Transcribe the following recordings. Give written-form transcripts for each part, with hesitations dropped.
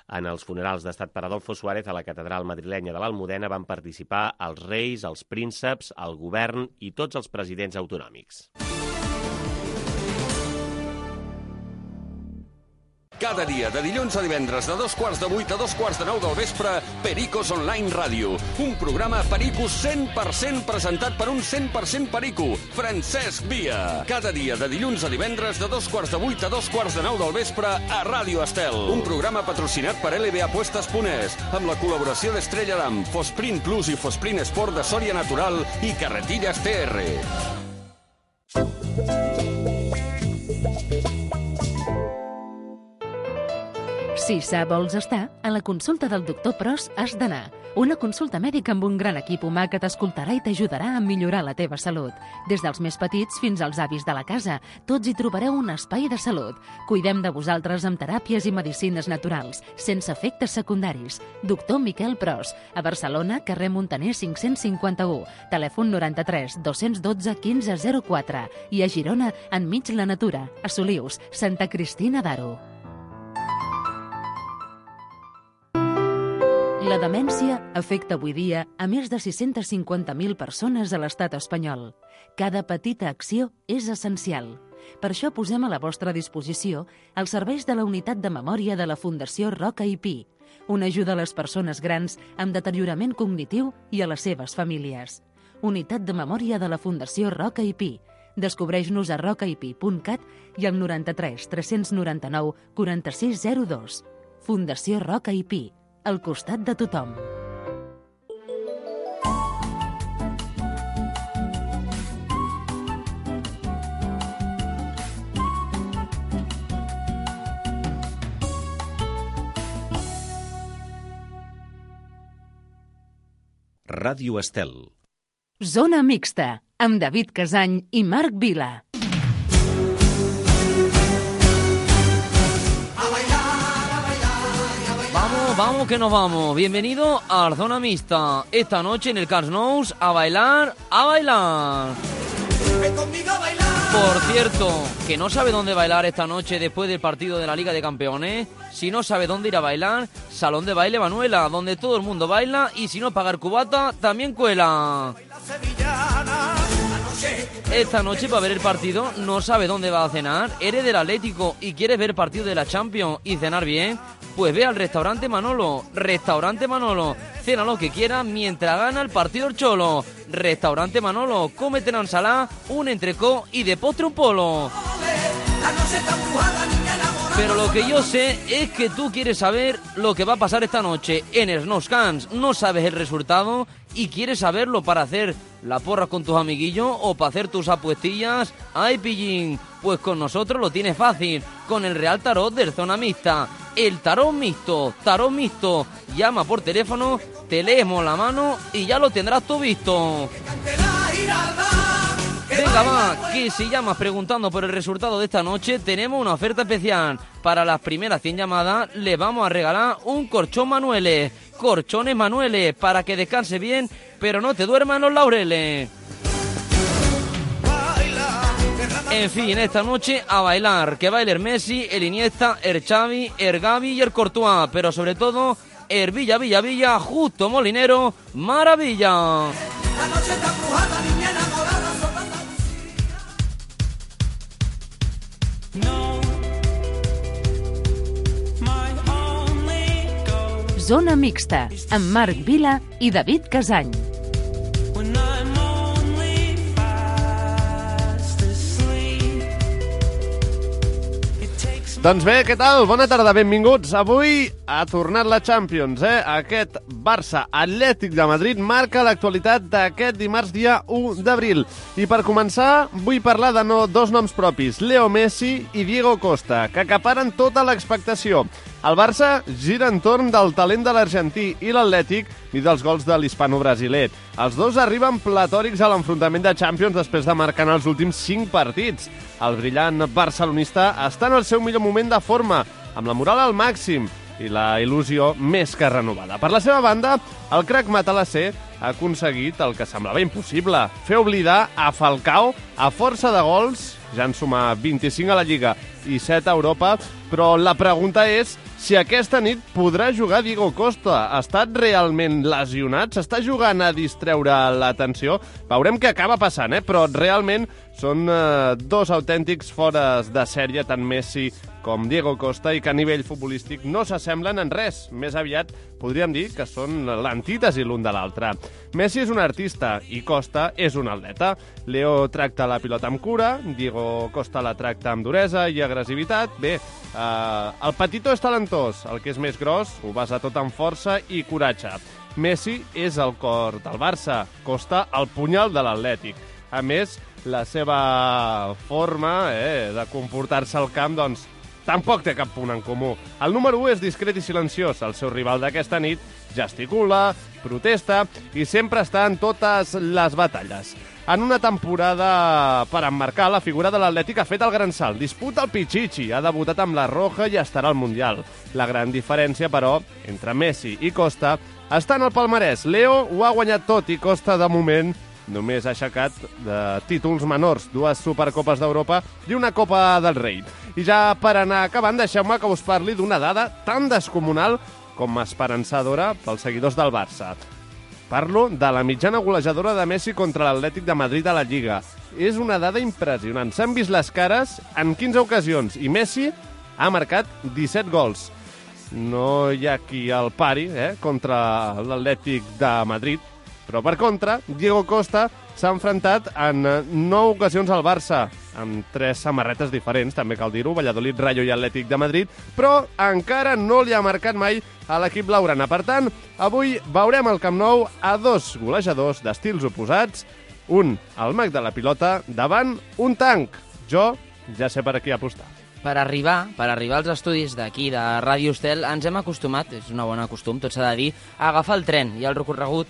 En els funerals d'estat per Adolfo Suárez a la catedral madrilenya de l'Almudena van participar els reis, els prínceps, el govern i tots els presidents autonòmics. Cada dia, de dilluns a divendres, de 7:15 a 8:45 del vespre, Pericos Online Ràdio. Un programa Pericos 100% presentat per un 100% perico, Francesc Via. Cada dia, de dilluns a divendres, de 7:15 a 8:45 del vespre, a Ràdio Estel. Un programa patrocinat per LBApuestas.es, amb la col·laboració d'Estrella Damm, Fosprint Plus i Fosprint Sport de Sòria Natural i Carretillas TR. Si sa vols estar, a la consulta del doctor Pros has d'anar. Una consulta mèdica amb un gran equip humà que t'escoltarà i t'ajudarà a millorar la teva salut. Des dels més petits fins als avis de la casa, tots hi trobareu un espai de salut. Cuidem de vosaltres amb teràpies i medicines naturals, sense efectes secundaris. Doctor Miquel Pros, a Barcelona, carrer Montaner 551, telèfon 93 212 1504 i a Girona, enmig la natura, a Solius, Santa Cristina d'Aro. La demència afecta avui dia a més de 650.000 persones a l'estat espanyol. Cada petita acció és essencial. Per això posem a la vostra disposició els serveis de la Unitat de Memòria de la Fundació Roca i Pi, una ajuda a les persones grans amb deteriorament cognitiu i a les seves famílies. Unitat de Memòria de la Fundació Roca i Pi. Descobreix-nos a rocaipi.cat i al 93 399 4602. Fundació Roca i Pi, al costat de tothom. Ràdio Estel. Zona mixta, amb David Casany i Marc Vila. Vamos que nos vamos. Bienvenido a la Zona Mixta. Esta noche en el Camp Nou a bailar, a bailar. Ven conmigo a bailar. Por cierto, que no sabe dónde bailar esta noche después del partido de la Liga de Campeones. Si no sabe dónde ir a bailar, Salón de Baile Manuela, donde todo el mundo baila y si no pagar cubata, también cuela. Esta noche para ver el partido no sabe dónde va a cenar. ¿Eres del Atlético y quieres ver partido de la Champions y cenar bien? Pues ve al Restaurante Manolo. Restaurante Manolo. Cena lo que quieras mientras gana el partido el Cholo. Restaurante Manolo. Cómete una ensalada, un entrecot y de postre un polo. Pero lo que yo sé es que tú quieres saber lo que va a pasar esta noche en el Snowscans. No sabes el resultado y quieres saberlo para hacer la porra con tus amiguillos o para hacer tus apuestillas. ¡Ay, pillín! Pues con nosotros lo tienes fácil, con el Real Tarot del Zona Mixta. El tarot mixto. Llama por teléfono, te leemos la mano y ya lo tendrás tú visto. Venga, va, que si llamas preguntando por el resultado de esta noche, tenemos una oferta especial. Para las primeras 100 llamadas, le vamos a regalar un colchón Manueles. Colchones Manueles, para que descanse bien, pero no te duermas en los laureles. En fin, esta noche a bailar, que baile el Messi, el Iniesta, el Xavi, el Gavi y el Courtois, pero sobre todo el Villa, Justo Molinero, maravilla. La noche está empujada, niña enamorada, soplando. Zona mixta, amb Marc Vila i David Casany. Doncs bé, què tal? Bona tarda, benvinguts. Avui ha tornat la Champions, Aquest Barça Atlètic de Madrid marca l'actualitat d'aquest dimarts dia 1 d'abril. I per començar, vull parlar de dos noms propis, Leo Messi i Diego Costa, que acaparen tota l'expectació. El Barça gira entorn del talent de l'argentí i l'Atlètic i dels gols de l'hispano-brasiler. Els dos arriben platòrics a l'enfrontament de Champions després de marcar en els últims 5 partits. El brillant barcelonista està en el seu millor moment de forma, amb la moral al màxim i la il·lusió més que renovada. Per la seva banda, el crac matalasser ha aconseguit el que semblava impossible, fer oblidar a Falcao a força de gols ja en suma 25 a la Lliga i 7 a Europa, però la pregunta és si aquesta nit podrà jugar Diego Costa. Ha estat realment lesionat? S'està jugant a distreure l'atenció? Veurem què acaba passant, però realment són dos autèntics fores de sèrie, tant Messi com Diego Costa, i que a nivell futbolístic no s'assemblen en res. Més aviat podríem dir que són l'antítesi l'un de l'altre. Messi és un artista i Costa és un atleta. Leo tracta la pilota amb cura, Diego Costa la tracta amb duresa i agressivitat. Bé, el petitó és talentós, el que és més gros ho basa tot amb força i coratge. Messi és el cor del Barça, Costa el punyal de l'Atlètic. A més, la seva forma de comportar-se al camp, doncs, tampoc té cap punt en comú. El número 1 és discret i silenciós. El seu rival d'aquesta nit gesticula, protesta i sempre està en totes les batalles. En una temporada per emmarcar, la figura de l'Atlètic ha fet el gran salt. Disputa el Pichichi, ha debutat amb la Roja i estarà al Mundial. La gran diferència, però, entre Messi i Costa està en el palmarès. Leo ho ha guanyat tot i Costa, de moment, només ha aixecat de títols menors, 2 Supercopes d'Europa i una Copa del Rei. I ja per anar acabant, deixeu-me que us parli d'una dada tan descomunal com esperançadora pels seguidors del Barça. Parlo de la mitjana golejadora de Messi contra l'Atlètic de Madrid a la Lliga. És una dada impressionant. S'han vist les cares en 15 ocasions i Messi ha marcat 17 gols. No hi ha qui el pari contra l'Atlètic de Madrid, però per contra, Diego Costa s'ha enfrontat en 9 ocasions al Barça, amb 3 samarretes diferents, també cal dir-ho, Valladolid, Rayo i Atlètic de Madrid, però encara no li ha marcat mai a l'equip blaugrana. Per tant, avui veurem al Camp Nou a 2 golejadors d'estils oposats, un al mag de la pilota davant un tanc. Jo ja sé per a qui apostar. Per arribar als estudis d'aquí, de Ràdio Estel, ens hem acostumat, és una bona costum, tot s'ha de dir, a agafar el tren, i el recorregut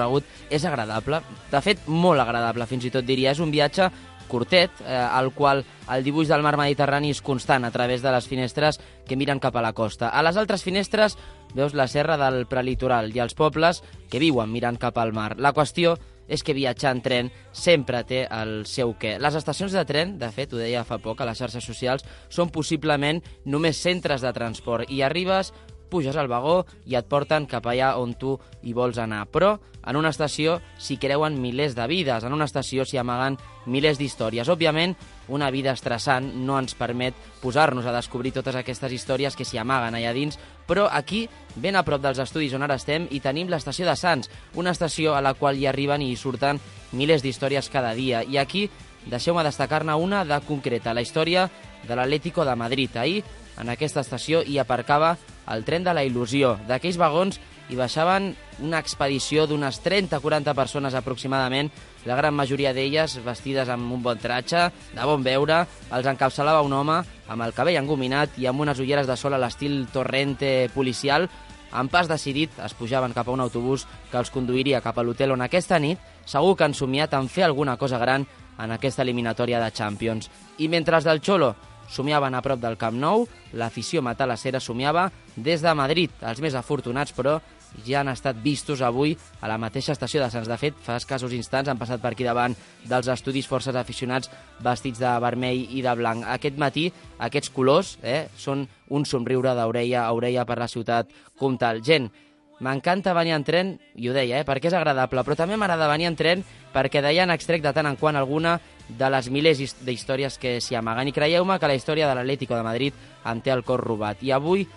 és agradable, de fet, molt agradable, fins i tot diria. És un viatge curtet, al qual el dibuix del mar Mediterrani és constant a través de les finestres que miren cap a la costa. A les altres finestres veus la serra del prelitoral i els pobles que viuen mirant cap al mar. La qüestió és que viatjar en tren sempre té el seu què. Les estacions de tren, de fet, ho deia fa poc a les xarxes socials, són possiblement només centres de transport. I arribes, puges al vagó i et porten cap allà on tu hi vols anar. Però en una estació s'hi creuen milers de vides, en una estació s'hi amaguen milers d'històries. Òbviament, una vida estressant no ens permet posar-nos a descobrir totes aquestes històries que s'hi amaguen allà dins, però aquí, ben a prop dels estudis on ara estem, hi tenim l'estació de Sants, una estació a la qual hi arriben i hi surten milers d'històries cada dia. I aquí, deixeu-me destacar-ne una de concreta, la història de l'Atlético de Madrid. Ahir, en aquesta estació, hi aparcava el tren de la il·lusió. D'aquells vagons hi baixaven una expedició d'unes 30-40 persones aproximadament, la gran majoria d'elles vestides amb un bon tratge, de bon veure. Els encapçalava un home amb el cabell engominat i amb unes ulleres de sol a l'estil Torrente policial. En pas decidit es pujaven cap a un autobús que els conduiria cap a l'hotel on aquesta nit segur que han somiat en fer alguna cosa gran en aquesta eliminatòria de Champions. I mentre els del Xolo somiaven a prop del Camp Nou, l'afició matalassera somiava des de Madrid. Els més afortunats, però, ja han estat vistos avui a la mateixa estació de Sants. De fet, fa escassos instants han passat per aquí davant dels estudis forces aficionats vestits de vermell i de blanc. Aquest matí, aquests colors són un somriure d'orella a orella per la ciutat comtal. Gent, m'encanta venir en tren, i ho deia, perquè és agradable, però també m'agrada venir en tren perquè d'allà n'extrec de tant en quant alguna de les milers d'històries que s'hi amaguen. I creieu-me que la història de l'Atlético de Madrid em té el cor robat. I avui,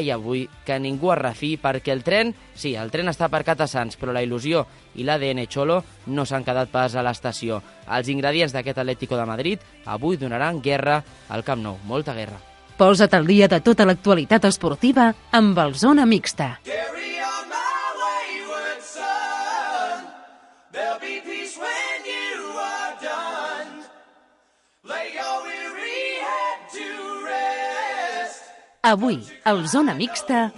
que ningú es refi, perquè el tren, sí, el tren està aparcat a Sants, però la il·lusió i l'ADN Xolo no s'han quedat pas a l'estació. Els ingredients d'aquest Atlético de Madrid avui donaran guerra al Camp Nou, molta guerra. Posa't al dia de tota l'actualitat esportiva amb el Zona Mixta. Avui, al Zona Mixta...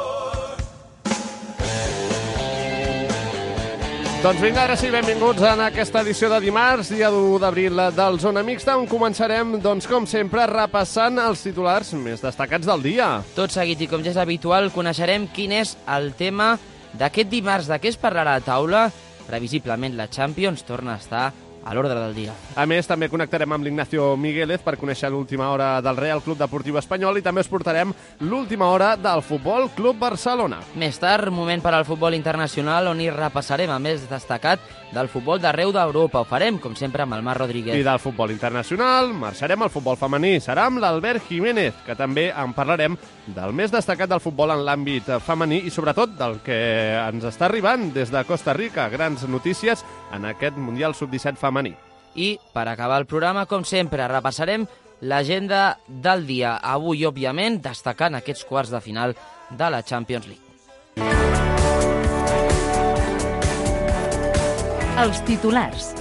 Doncs vinga, ara sí, benvinguts en aquesta edició de dimarts, dia 1 d'abril del Zona Mixta, on començarem, doncs, com sempre, repassant els titulars més destacats del dia. Tot seguit, i com ja és habitual, coneixerem quin és el tema d'aquest dimarts, de què es parlarà a taula. Previsiblement, la Champions torna a estar a l'ordre del dia. A més, també connectarem amb l'Ignacio Miguélez per conèixer l'última hora del Real Club Deportiu Espanyol i també us portarem l'última hora del Futbol Club Barcelona. Més tard, moment per al futbol internacional on hi repassarem el més destacat del futbol d'arreu d'Europa. Ho farem, com sempre, amb el Marc Rodríguez. I del futbol internacional marxarem al futbol femení. Serà amb l'Albert Jiménez, que també en parlarem del més destacat del futbol en l'àmbit femení i sobretot del que ens està arribant des de Costa Rica. Grans notícies en aquest Mundial Sub-17 femení. I, per acabar el programa, com sempre, repassarem l'agenda del dia. Avui, òbviament, destacant aquests quarts de final de la Champions League. Els titulars.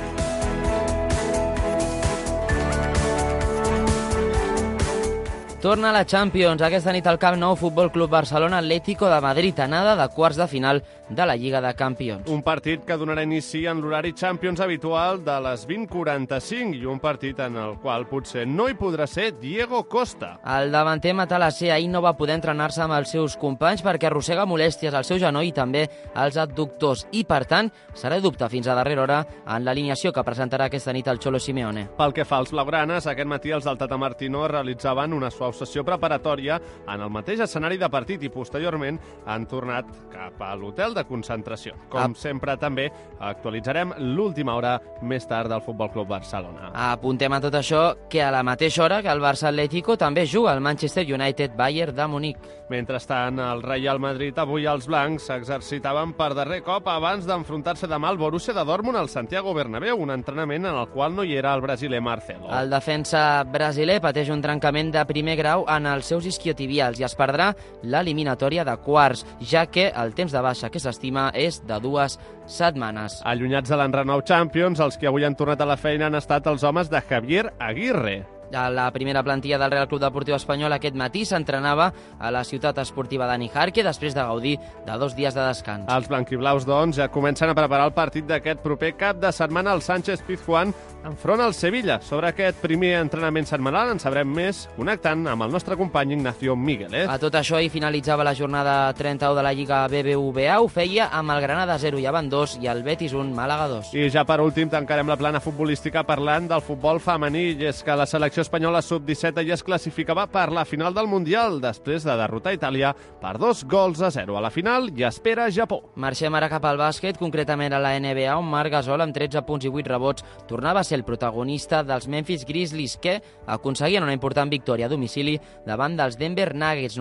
Torna a la Champions. Aquesta nit al Camp Nou, Futbol Club Barcelona, Atlético de Madrid, anada de quarts de final de la Lliga de Campions. Un partit que donarà inici en l'horari Champions habitual de les 20:45 i un partit en el qual potser no hi podrà ser Diego Costa. El davanter matalasser ahir no va poder entrenar-se amb els seus companys perquè arrossega molèsties al seu genoll i també als adductors i, per tant, serà dubte fins a darrera hora en l'alineació que presentarà aquesta nit el Cholo Simeone. Pel que fa als blaugranes, aquest matí els del Tata Martino realitzaven una suau sessió preparatòria en el mateix escenari de partit i posteriorment han tornat cap a l'hotel de concentració. Com sempre, també actualitzarem l'última hora més tard del Futbol Club Barcelona. Apuntem a tot això que a la mateixa hora que el Barça Atlético també juga el Manchester United Bayern de Munic. Mentrestant, el Real Madrid, avui els blancs s'exercitaven per darrer cop abans d'enfrontar-se demà al Borussia de Dortmund al Santiago Bernabéu, un entrenament en el qual no hi era el brasiler Marcelo. El defensa brasiler pateix un trencament de primer grau en els seus isquiotibials i es perdrà l'eliminatòria de quarts, ja que el temps de baixa que s'estima és de 2 setmanes. Allunyats de l'enrenou Champions, els que avui han tornat a la feina han estat els homes de Javier Aguirre. La primera plantilla del Real Club Deportiu Espanyol aquest matí s'entrenava a la ciutat esportiva de Nijarque després de gaudir de 2 dies de descans. Els blanquiblaus, doncs, ja comencen a preparar el partit d'aquest proper cap de setmana al Sánchez-Pizjuán enfront al Sevilla. Sobre aquest primer entrenament setmanal en sabrem més connectant amb el nostre company Ignacio Miguélez. A tot això hi finalitzava la jornada 31 de la Lliga BBVA. Ho feia amb el Granada 0, ja van 2, i el Betis 1, Màlaga 2. I ja per últim tancarem la plana futbolística parlant del futbol femení, i és que la selecció espanyola sub-17 ja es classificava per la final del Mundial després de derrotar Itàlia per 2-0 a la final i espera Japó. Marxem ara cap al bàsquet, concretament a la NBA, on Marc Gasol, amb 13 punts i 8 rebots, tornava a ser el protagonista dels Memphis Grizzlies, que aconseguien una important victòria a domicili davant dels Denver Nuggets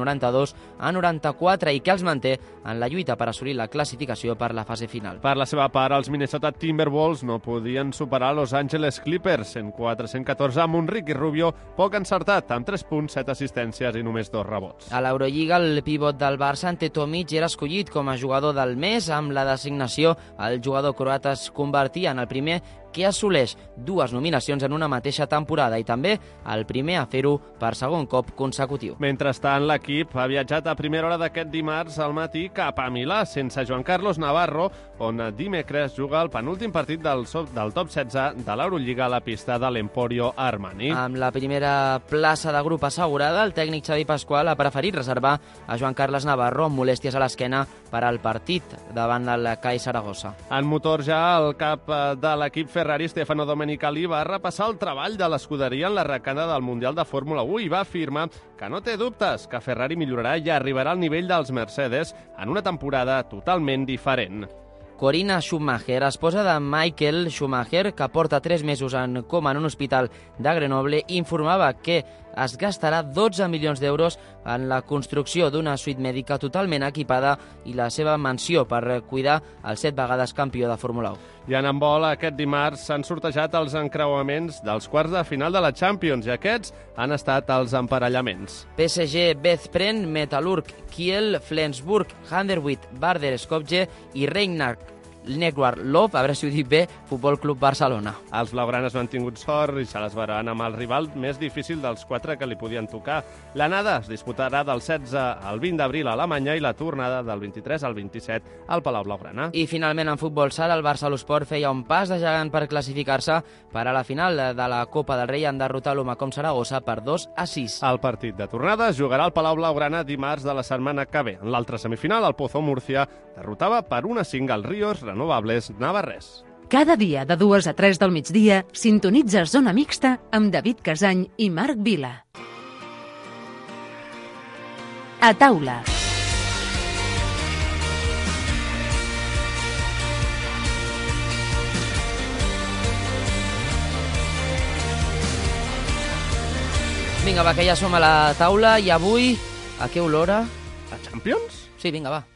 92-94 i que els manté en la lluita per assolir la classificació per la fase final. Per la seva part, els Minnesota Timberwolves no podien superar Los Angeles Clippers 104-114 amb un Ricky Rubio poc encertat, amb 3 punts, 7 assistències i només 2 rebots. A l'Eurolliga, el pivot del Barça, Ante Tomic, era escollit com a jugador del mes. Amb la designació, el jugador croat es convertia en el primer que assoleix 2 nominacions en una mateixa temporada i també el primer a fer-ho per segon cop consecutiu. Mentrestant, l'equip ha viatjat a primera hora d'aquest dimarts al matí cap a Milà, sense Joan Carlos Navarro, on dimecres juga el penúltim partit del top 16 de l'Eurolliga a la pista de l'Emporio Armani. Amb la primera plaça de grup assegurada, el tècnic Xavi Pasqual ha preferit reservar a Joan Carles Navarro amb molèsties a l'esquena per al partit davant el CAI Saragossa. En motor ja, el cap de l'equip Ferrari, Stefano Domenicali, va repassar el treball de l'escuderia en l'arrencada del Mundial de Fórmula 1 i va afirmar que no té dubtes que Ferrari millorarà i arribarà al nivell dels Mercedes en una temporada totalment diferent. Corinna Schumacher, esposa de Michael Schumacher, que porta 3 mesos en coma en un hospital de Grenoble, informava que es gastarà 12 milions d'euros en la construcció d'una suite mèdica totalment equipada i la seva mansió per cuidar el 7 vegades campió de Fórmula 1. I en handbol, aquest dimarts s'han sortejat els encreuaments dels quarts de final de la Champions i aquests han estat els emparellaments. PSG, Veszprém, Metalurg, Kiel, Flensburg, Handerwit, Vardar Skopje i Rhein Neckar-Lov, a veure si ho dic bé, Futbol Club Barcelona. Els blaugranes no han tingut sort i se les veuran amb el rival més difícil dels 4 que li podien tocar. L'anada es disputarà del 16 al 20 d'abril a Alemanya i la tornada del 23 al 27 al Palau Blaugrana. I finalment, en futbol sala, el Barça-L'Esport feia un pas de gegant per classificar-se per a la final de la Copa del Rei en derrotar l'Homacom Saragossa per 2-6. El partit de tornada es jugarà al Palau Blaugrana dimarts de la setmana que ve. En l'altra semifinal, el Pozo Murcia derrotava per 1-5 al Ríos Renovables Navarrés. Cada dia de 2 a 3 del migdia sintonitza Zona Mixta amb David Casany i Marc Vila. A taula. Vinga, va, que ja som a la taula i avui, a què olora? A Champions? Sí, vinga, va.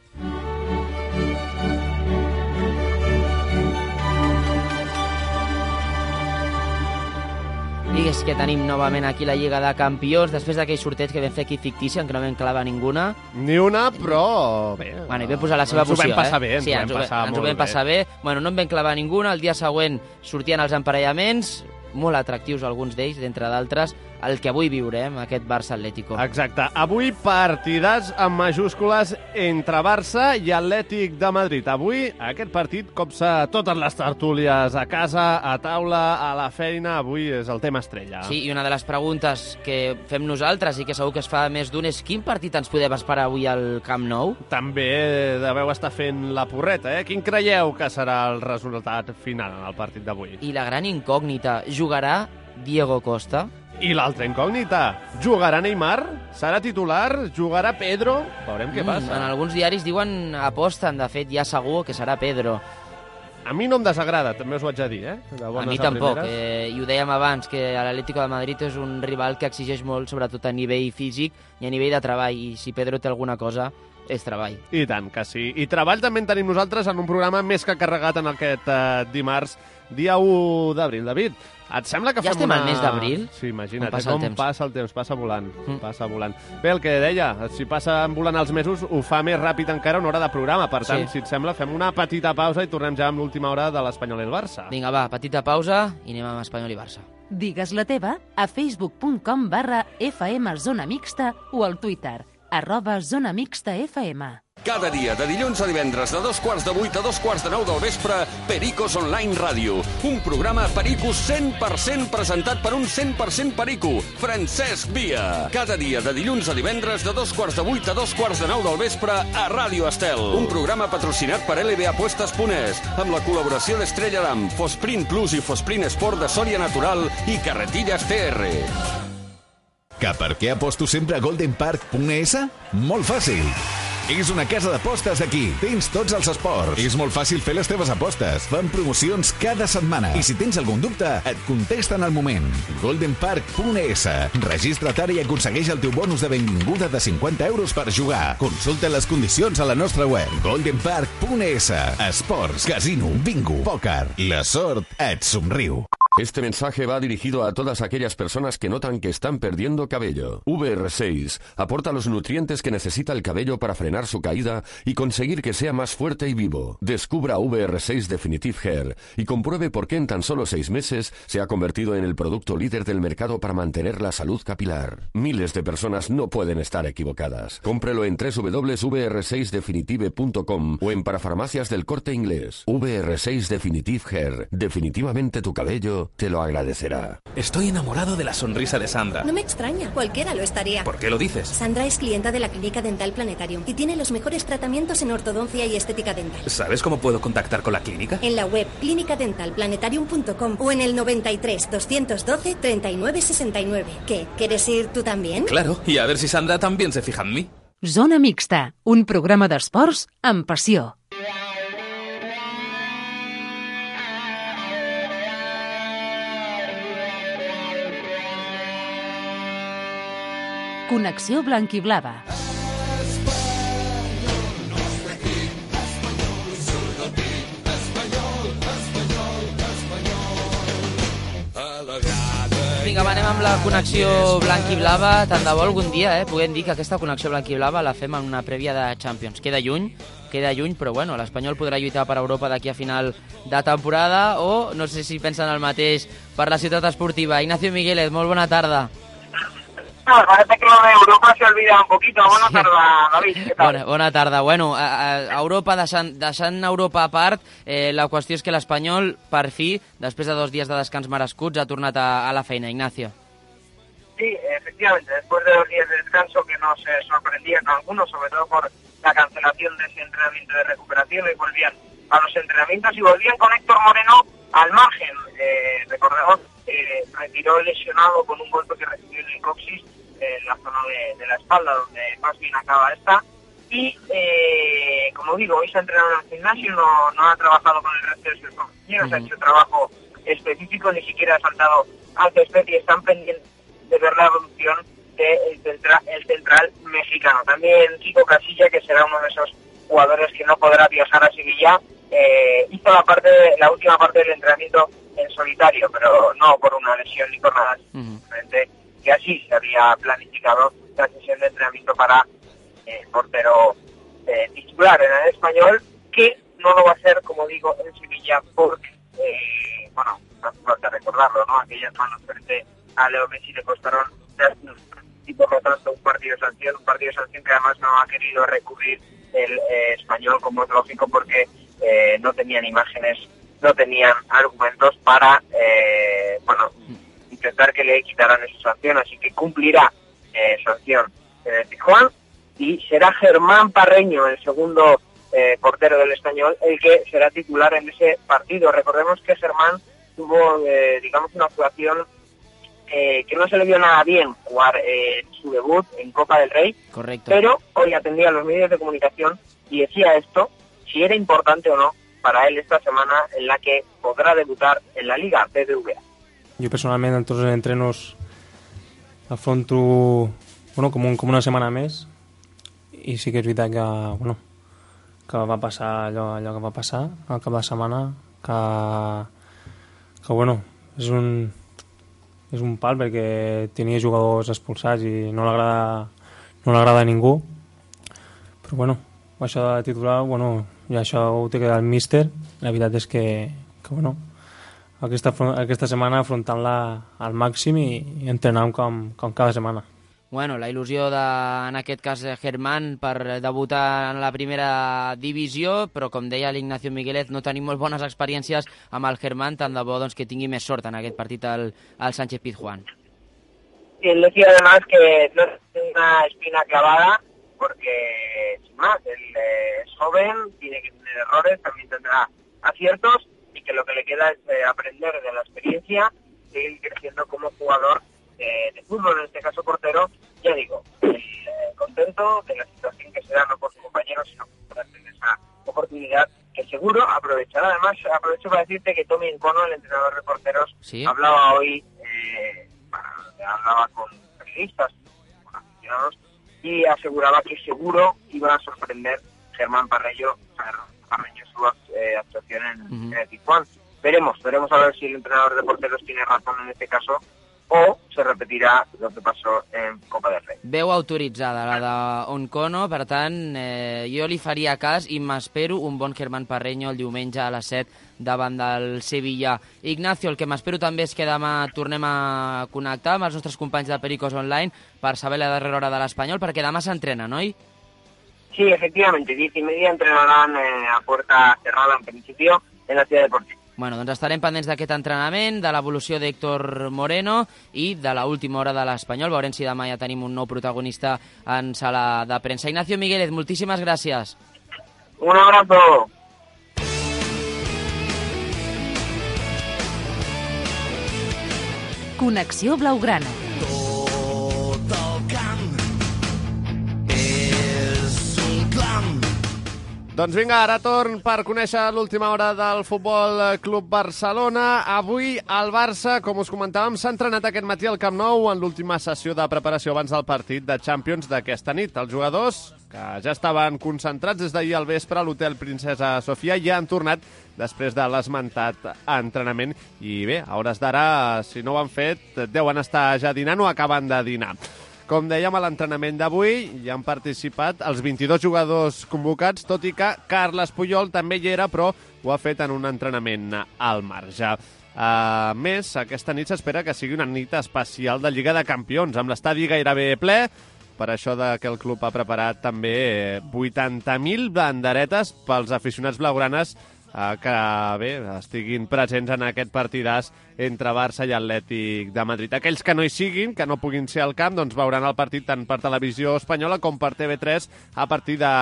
I és que tenim novament aquí la Lliga de Campions, després d'aquell sorteig que vam fer aquí fictici, en què no vam clavar ninguna. Ni una, però bé. Bueno, i vam posar la seva poció, Ens ho vam passar bé, sí, ens ho vam passar bé. Bueno, no en vam clavar ninguna, el dia següent sortien els emparellaments, molt atractius alguns d'ells, d'entre d'altres, el que avui viurem, aquest Barça-Atlético. Exacte. Avui partidàs amb majúscules entre Barça i Atlètic de Madrid. Avui aquest partit copsa totes les tertúlies a casa, a taula, a la feina. Avui és el tema estrella. Sí, i una de les preguntes que fem nosaltres i que segur que es fa més d'un és quin partit ens podem esperar avui al Camp Nou? També deveu estar fent la porreta, eh? Quin creieu que serà el resultat final en el partit d'avui? I la gran incògnita, jugarà Diego Costa? I l'altra incògnita, jugarà Neymar? Serà titular? Jugarà Pedro? Veurem què passa. En alguns diaris diuen, aposten, de fet, ja segur que serà Pedro. A mi no em desagrada, també us ho haig de dir, eh? A mi tampoc, i ho dèiem abans, que l'Atlético de Madrid és un rival que exigeix molt, sobretot a nivell físic i a nivell de treball, i si Pedro té alguna cosa, és treball. I tant que sí. I treball també en tenim nosaltres en un programa més que carregat en aquest dimarts, dia 1 d'abril. David, et sembla que ja fem estem al mes d'abril? Sí, imagina't, passa el temps. Passa el temps, passa volant, passa volant. Bé, el que deia, si passen volant els mesos, ho fa més ràpid encara una hora de programa. Per tant, si et sembla, fem una petita pausa i tornem ja amb l'última hora de l'Espanyol i el Barça. Vinga, va, petita pausa i anem amb Espanyol i Barça. Digues la teva a facebook.com/FM Zona Mixta o al Twitter @ZonaMixtaFM. Cada dia, de dilluns a divendres, de 7:15 a 9:45 del vespre, Pericos Online Ràdio. Un programa Pericos 100% presentat per un 100% perico, Francesc Via. Cada dia, de dilluns a divendres, de 7:15 a 9:45 del vespre, a Ràdio Estel. Un programa patrocinat per LBApuestas.es, amb la col·laboració d'Estrella Damm, Fosprint Plus i Fosprint Sport de Sòria Natural i Carretilles TR. Que per què aposto sempre a goldenpark.es? Molt fàcil. És una casa d'apostes d'aquí. Tens tots els esports. És molt fàcil fer les teves apostes. Fan promocions cada setmana. I si tens algun dubte, et contesten al moment. goldenpark.es. Registra't ara i aconsegueix el teu bonus de benvinguda de 50 euros per jugar. Consulta les condicions a la nostra web. goldenpark.es. Esports, casino, bingo, pòquer. La sort et somriu. Este mensaje va dirigido a todas aquellas personas que notan que están perdiendo cabello. VR6 aporta los nutrientes que necesita el cabello para frenar su caída y conseguir que sea más fuerte y vivo. Descubra VR6 Definitive Hair y compruebe por qué en tan solo 6 meses se ha convertido en el producto líder del mercado para mantener la salud capilar. Miles de personas no pueden estar equivocadas. Cómprelo en www.vr6definitive.com o en parafarmacias del Corte Inglés. VR6 Definitive Hair. Definitivamente tu cabello te lo agradecerá. Estoy enamorado de la sonrisa de Sandra. No me extraña, cualquiera lo estaría. ¿Por qué lo dices? Sandra es clienta de la Clínica Dental Planetarium y tiene los mejores tratamientos en ortodoncia y estética dental. ¿Sabes cómo puedo contactar con la clínica? En la web clinicadentalplanetarium.com o en el 93 212 39 69. ¿Qué? ¿Quieres ir tú también? Claro, y a ver si Sandra también se fija en mí. Zona Mixta, un programa d'esports amb passió. Connexió blanquiblava. Vinga, va, anem amb la connexió blanc-i-blava. Tant de bo algun dia puguem dir que aquesta connexió blanc-i-blava la fem en una prèvia de Champions. Queda lluny, però bueno, l'Espanyol podrà lluitar per Europa d'aquí a final de temporada o no sé si pensen el mateix per la ciutat esportiva. Ignacio Migueles, molt bona tarda. Parece que lo de Europa se olvida un poquito. Bona tarda, David. Què tal? Bona tarda. Bueno, a Europa, deixant Europa a part, la qüestió és que l'Espanyol, per fi, després de 2 dies de descans merescuts, ha tornat a la feina. Ignacio. Sí, efectivamente, después de 2 días de descanso que nos sorprendían algunos, sobre todo por la cancelación de ese entrenamiento de recuperación, y volvían a los entrenamientos y volvían con Héctor Moreno al margen. Recordemos que retiró lesionado con un golpe que recibió en el coxis en la zona de la espalda, donde más bien acaba esta. Y, como digo, hoy se ha entrenado en el gimnasio, no ha trabajado con el resto de sus compañeros, ha hecho trabajo específico, ni siquiera ha saltado al césped y están pendientes de ver la evolución del central mexicano. También Kiko Casilla, que será uno de esos jugadores que no podrá viajar a Sevilla, hizo la última parte del entrenamiento en solitario, pero no por una lesión ni por nada, simplemente que así se había planificado la sesión de entrenamiento para el portero titular en el Español, que no lo va a hacer, como digo, en Sevilla, porque, no hace falta recordarlo, ¿no? Aquellas manos frente a Leo Messi le costaron y por lo tanto un partido de sanción que además no ha querido recurrir el Español, como es lógico, porque no tenían imágenes, no tenían argumentos para intentar que le quitaran esa sanción, así que cumplirá sanción de Tijuana y será Germán Parreño, el segundo portero del Español, el que será titular en ese partido. Recordemos que Germán tuvo, una actuación que no se le vio nada bien jugar su debut en Copa del Rey. Correcto. Pero hoy atendía a los medios de comunicación y decía esto, si era importante o no para él esta semana en la que podrá debutar en la Liga BBVA. Jo personalment en tots els entrenos afronto com una setmana més i sí que és veritat que va passar allò que va passar al cap de setmana, que és un pal perquè tenia jugadors expulsats i no l'agrada a ningú, però això de titular, i això ho té que dir el míster. La veritat és que aquesta setmana afrontant-la al màxim i entrenant com cada setmana. La il·lusió en aquest cas Germán per debutar en la primera divisió, però com deia l'Ignacio Miguelet, no tenim molt bones experiències amb el Germán, tant de bo que tingui més sort en aquest partit al Sánchez Pizjuán. Y él decía además que no es una espina clavada, porque sin más, él es joven, tiene que tener errores, también tendrá aciertos, y que lo que le queda es aprender de la experiencia, seguir creciendo como jugador de fútbol, en este caso portero. Ya digo, contento de la situación que se da no por su compañero, sino por tener esa oportunidad que seguro aprovechará. Además, aprovecho para decirte que Tommy Encono, el entrenador de porteros, ¿sí? Hablaba hoy, hablaba con periodistas, con aficionados, y aseguraba que seguro iba a sorprender Germán Parreño su actuación en el Tijuana. Veremos a ver si el entrenador de porteros tiene razón en este caso o se repetirà el que passó en Copa del Rei. Veu autoritzada, la d'Oncono, per tant, jo li faria cas i m'espero un bon Germán Parreño el diumenge a les 7 davant del Sevilla. Ignacio, el que m'espero també és que demà tornem a connectar amb els nostres companys de Pericos Online per saber la darrera hora de l'Espanyol, perquè demà s'entrena, no? Sí, efectivamente, 10:30 entrenarán a puerta cerrada en principio en la ciudad deportiva. Doncs estarem pendents d'aquest entrenament, de l'evolució d'Héctor Moreno i de l'última hora de l'Espanyol. Veurem si demà ja tenim un nou protagonista en sala de premsa. Ignacio Migueles, moltíssimes gràcies. Un abrazo. Connexió Blaugrana. Doncs vinga, ara torn per conèixer l'última hora del Futbol Club Barcelona. Avui el Barça, com us comentàvem, s'ha entrenat aquest matí al Camp Nou en l'última sessió de preparació abans del partit de Champions d'aquesta nit. Els jugadors, que ja estaven concentrats des d'ahir al vespre a l'hotel Princesa Sofia, ja han tornat després de l'esmentat entrenament. I bé, a hores d'ara, si no ho han fet, deuen estar ja dinant o acaben de dinar. Com dèiem, a l'entrenament d'avui hi han participat els 22 jugadors convocats, tot i que Carles Puyol també hi era, però ho ha fet en un entrenament al marge. A més, aquesta nit s'espera que sigui una nit especial de Lliga de Campions, amb l'estadi gairebé ple, per això que el club ha preparat també 80.000 banderetes pels aficionats blaugranes que bé, estiguin presents en aquest partidàs entre Barça i Atlètic de Madrid. Aquells que no hi siguin, que no puguin ser al camp, doncs veuran el partit tant per televisió espanyola com per TV3 a partir de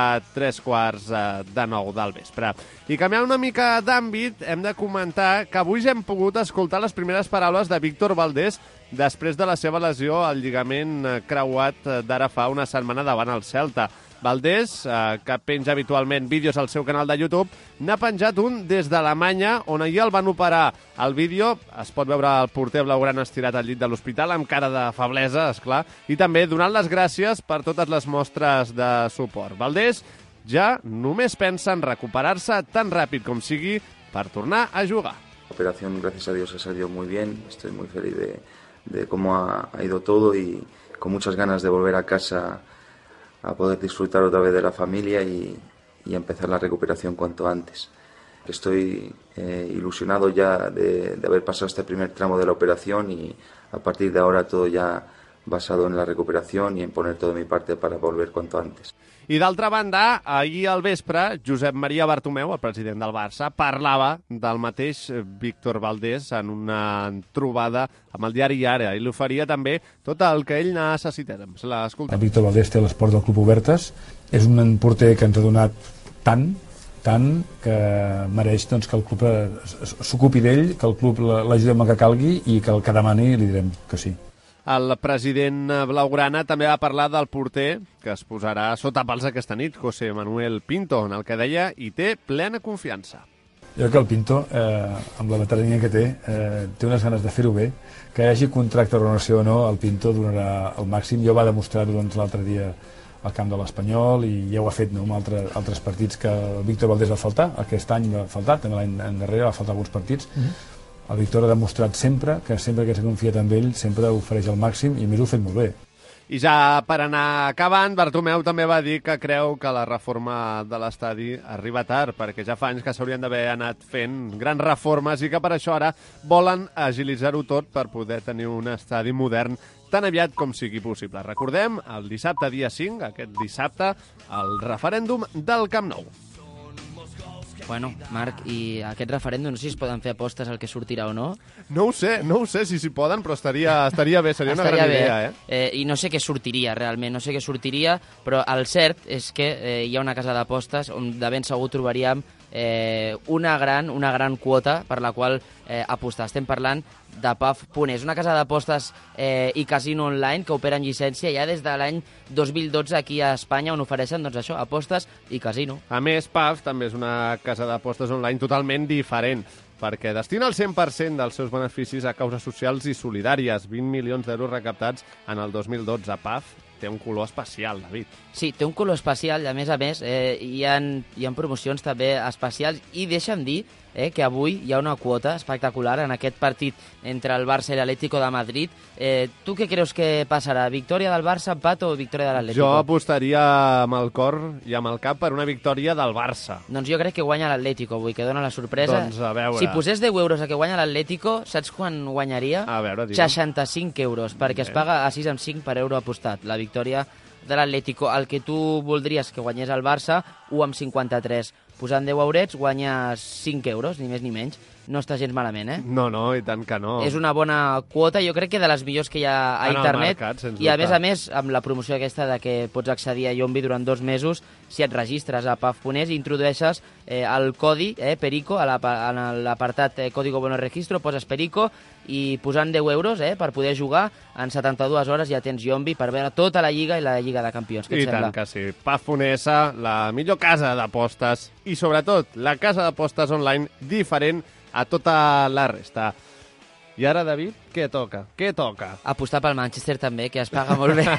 8:45 del vespre. I canviant una mica d'àmbit, hem de comentar que avui ja hem pogut escoltar les primeres paraules de Víctor Valdés després de la seva lesió al lligament creuat d'ara fa una setmana davant el Celta. Valdés, que penja habitualment vídeos al seu canal de YouTube, n'ha penjat un des d'Alemanya, on ahir el van operar. Al vídeo es pot veure el porter blaugrana estirat al llit de l'hospital, amb cara de feblesa, esclar, i també donant les gràcies per totes les mostres de suport. Valdés ja només pensa en recuperar-se tan ràpid com sigui per tornar a jugar. La operación, gracias a Dios, ha salido muy bien. Estoy muy feliz de cómo ha ido todo y con muchas ganas de volver a casa a poder disfrutar otra vez de la familia y empezar la recuperación cuanto antes. Estoy ilusionado ya de haber pasado este primer tramo de la operación y a partir de ahora todo ya basado en la recuperación y en poner todo de mi parte para volver cuanto antes. I d'altra banda, ahir al vespre, Josep Maria Bartomeu, el president del Barça, parlava del mateix Víctor Valdés en una trobada amb el diari Ara i li oferia també tot el que ell necessita. El Víctor Valdés té les portes del club obertes, és un porter que ens ha donat tant que mereix doncs, que el club s'ocupi d'ell, que el club l'ajudi amb el que calgui i que el que demani li direm que sí. El president blaugrana també va parlar del porter que es posarà sota pals aquesta nit, José Manuel Pinto, en el que deia hi té plena confiança. Jo crec que el Pinto, amb la veterania que té unes ganes de fer-ho bé, que hi hagi contracte de renovació o no, el Pinto donarà el màxim. Jo va demostrar-ho l'altre dia al camp de l'Espanyol i ja ho ha fet amb altres partits que el Víctor Valdés va faltar, aquest any va faltar, també l'any darrere va faltar alguns partits. El Víctor ha demostrat sempre que s'ha confiat en ell, sempre ofereix el màxim i a més ho ha fet molt bé. I ja per anar acabant, Bartomeu també va dir que creu que la reforma de l'estadi arriba tard, perquè ja fa anys que s'haurien d'haver anat fent grans reformes i que per això ara volen agilitzar-ho tot per poder tenir un estadi modern tan aviat com sigui possible. Recordem, el dissabte dia 5, aquest dissabte, el referèndum del Camp Nou. Bueno, Marc, i aquest referèndum no sé si es poden fer apostes al que sortirà o no. No ho sé si s'hi poden, però estaria bé, seria una gran idea, I no sé què sortiria, realment, no sé què sortiria, però el cert és que hi ha una casa d'apostes on de ben segur trobaríem una gran quota per la qual apostar. Estem parlant de PAF.es, una casa d'apostes i casino online que opera en llicència ja des de l'any 2012 aquí a Espanya, on ofereixen doncs això, apostes i casino. A més, PAF també és una casa d'apostes online totalment diferent, perquè destina el 100% dels seus beneficis a causes socials i solidàries. 20 milions d'euros recaptats en el 2012. PAF té un color especial, David. Sí, té un color especial, a més, hi ha promocions també especials, i deixa'm dir que avui hi ha una quota espectacular en aquest partit entre el Barça i l'Atlético de Madrid. Tu què creus que passarà? Victòria del Barça, empat o victòria de l'Atlético? Jo apostaria amb el cor i amb el cap per una victòria del Barça. Doncs jo crec que guanya l'Atlético avui, que dona la sorpresa. Doncs a veure. Si posés 10 euros a que guanya l'Atlético, saps quan guanyaria? A veure, 65 euros, perquè es paga a 6,5 per euro apostat. La victòria de l'Atlético. El que tu voldries que guanyés el Barça, 1,53. Posant 10 eurets guanyes 5 euros, ni més ni menys. No està gens malament, No, i tant que no. És una bona quota, jo crec que de les millors que hi ha a internet. Mercat, I a més, amb la promoció aquesta de que pots accedir a Yombi durant 2 mesos, si et registres a PAF.es i introdueixes el codi Perico, en l'apartat Código Bueno Registro, poses Perico i posant 10 euros per poder jugar, en 72 hores ja tens Yombi per veure tota la Lliga i la Lliga de Campions. I tant que sí. PAF.es, la millor casa d'apostes i sobretot la casa d'apostes online diferent a tota la resta. I ara, David, què toca? Apostar pel Manchester també, que es paga molt bé.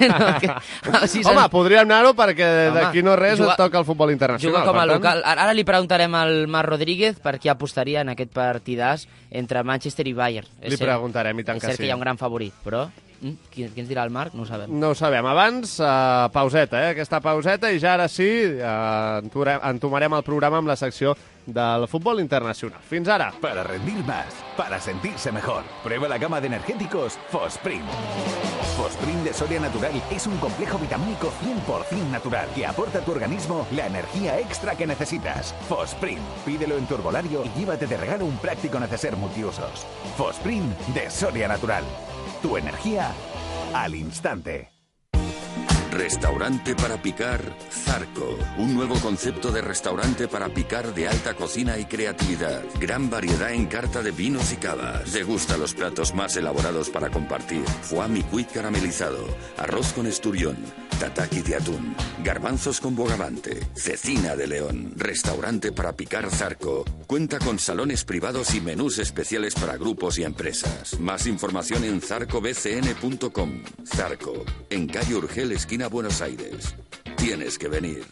Home, podríem anar-ho perquè d'aquí no res et toca el futbol internacional. Juga com a local. Ara li preguntarem al Marc Rodríguez per qui apostaria en aquest partidàs entre Manchester i Bayern. Li preguntarem, i tant que sí. És cert que hi ha un gran favorit, però Qui ens dirà el Marc? No ho sabem. No ho sabem. Abans, pauseta, aquesta pauseta, i ja ara sí, entomarem el programa amb la secció del fútbol internacional. Fins ara. Para rendir más, para sentirse mejor. Prueba la gama de energéticos Fosprin. Fosprin de Soria Natural es un complejo vitamínico 100% natural que aporta a tu organismo la energía extra que necesitas. Fosprin. Pídelo en tu herbolario y llévate de regalo un práctico neceser multiusos. Fosprin de Soria Natural. Tu energía al instante. Restaurante para picar Zarco. Un nuevo concepto de restaurante para picar de alta cocina y creatividad. Gran variedad en carta de vinos y cavas. Degusta los platos más elaborados para compartir. Foie micuit caramelizado. Arroz con esturión. Tataki de atún. Garbanzos con bogavante. Cecina de león. Restaurante para picar Zarco. Cuenta con salones privados y menús especiales para grupos y empresas. Más información en zarcobcn.com. Zarco. En calle Urgel, esquina Buenos Aires. Tienes que venir.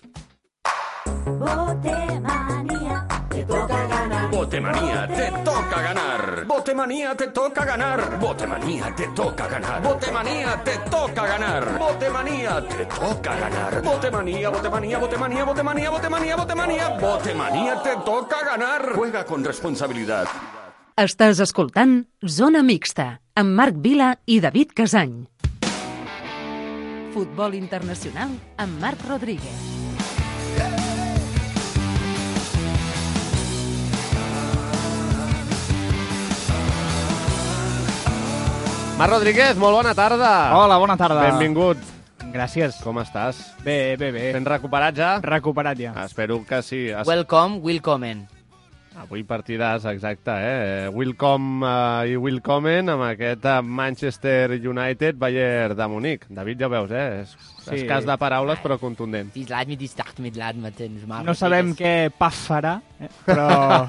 Botemanía, te toca ganar. Botemanía, te toca ganar. Botemanía, te toca ganar. Botemanía, te toca ganar. Botemanía, te toca ganar. Botemanía, te toca ganar. Botemanía, botemanía, botemanía, botemanía, botemanía, botemanía. Botemanía, te toca ganar. Juega con responsabilidad. Estàs escoltant Zona Mixta, amb Marc Vila i David Casany. Futbol internacional amb Marc Rodríguez. Marc Rodríguez, molt bona tarda. Hola, bona tarda. Benvingut. Gràcies. Com estàs? Bé. Ben recuperat ja? Recuperat ja. Espero que sí. Willkommen. Avui partidàs, exacte, Willcome i Willkommen amb aquest Manchester United Bayern de Munic. David, ja ho veus, és escàs de paraules però contundent. No sabem què PAF farà, però...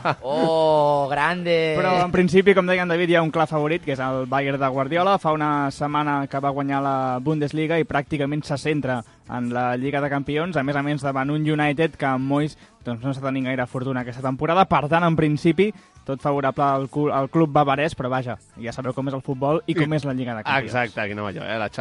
Oh, grande! Però en principi, com deia en David, hi ha un clar favorit, que és el Bayern de Guardiola. Fa una setmana que va guanyar la Bundesliga i pràcticament se centra en la Lliga de Campions, a més, davant un United que amb Moyes doncs, no està tenint gaire fortuna aquesta temporada. Per tant, en principi, tot favorable al club bavarès, però vaja, ja sabeu com és el futbol i com és la Lliga de Campions. Exacte, aquí no va allò, la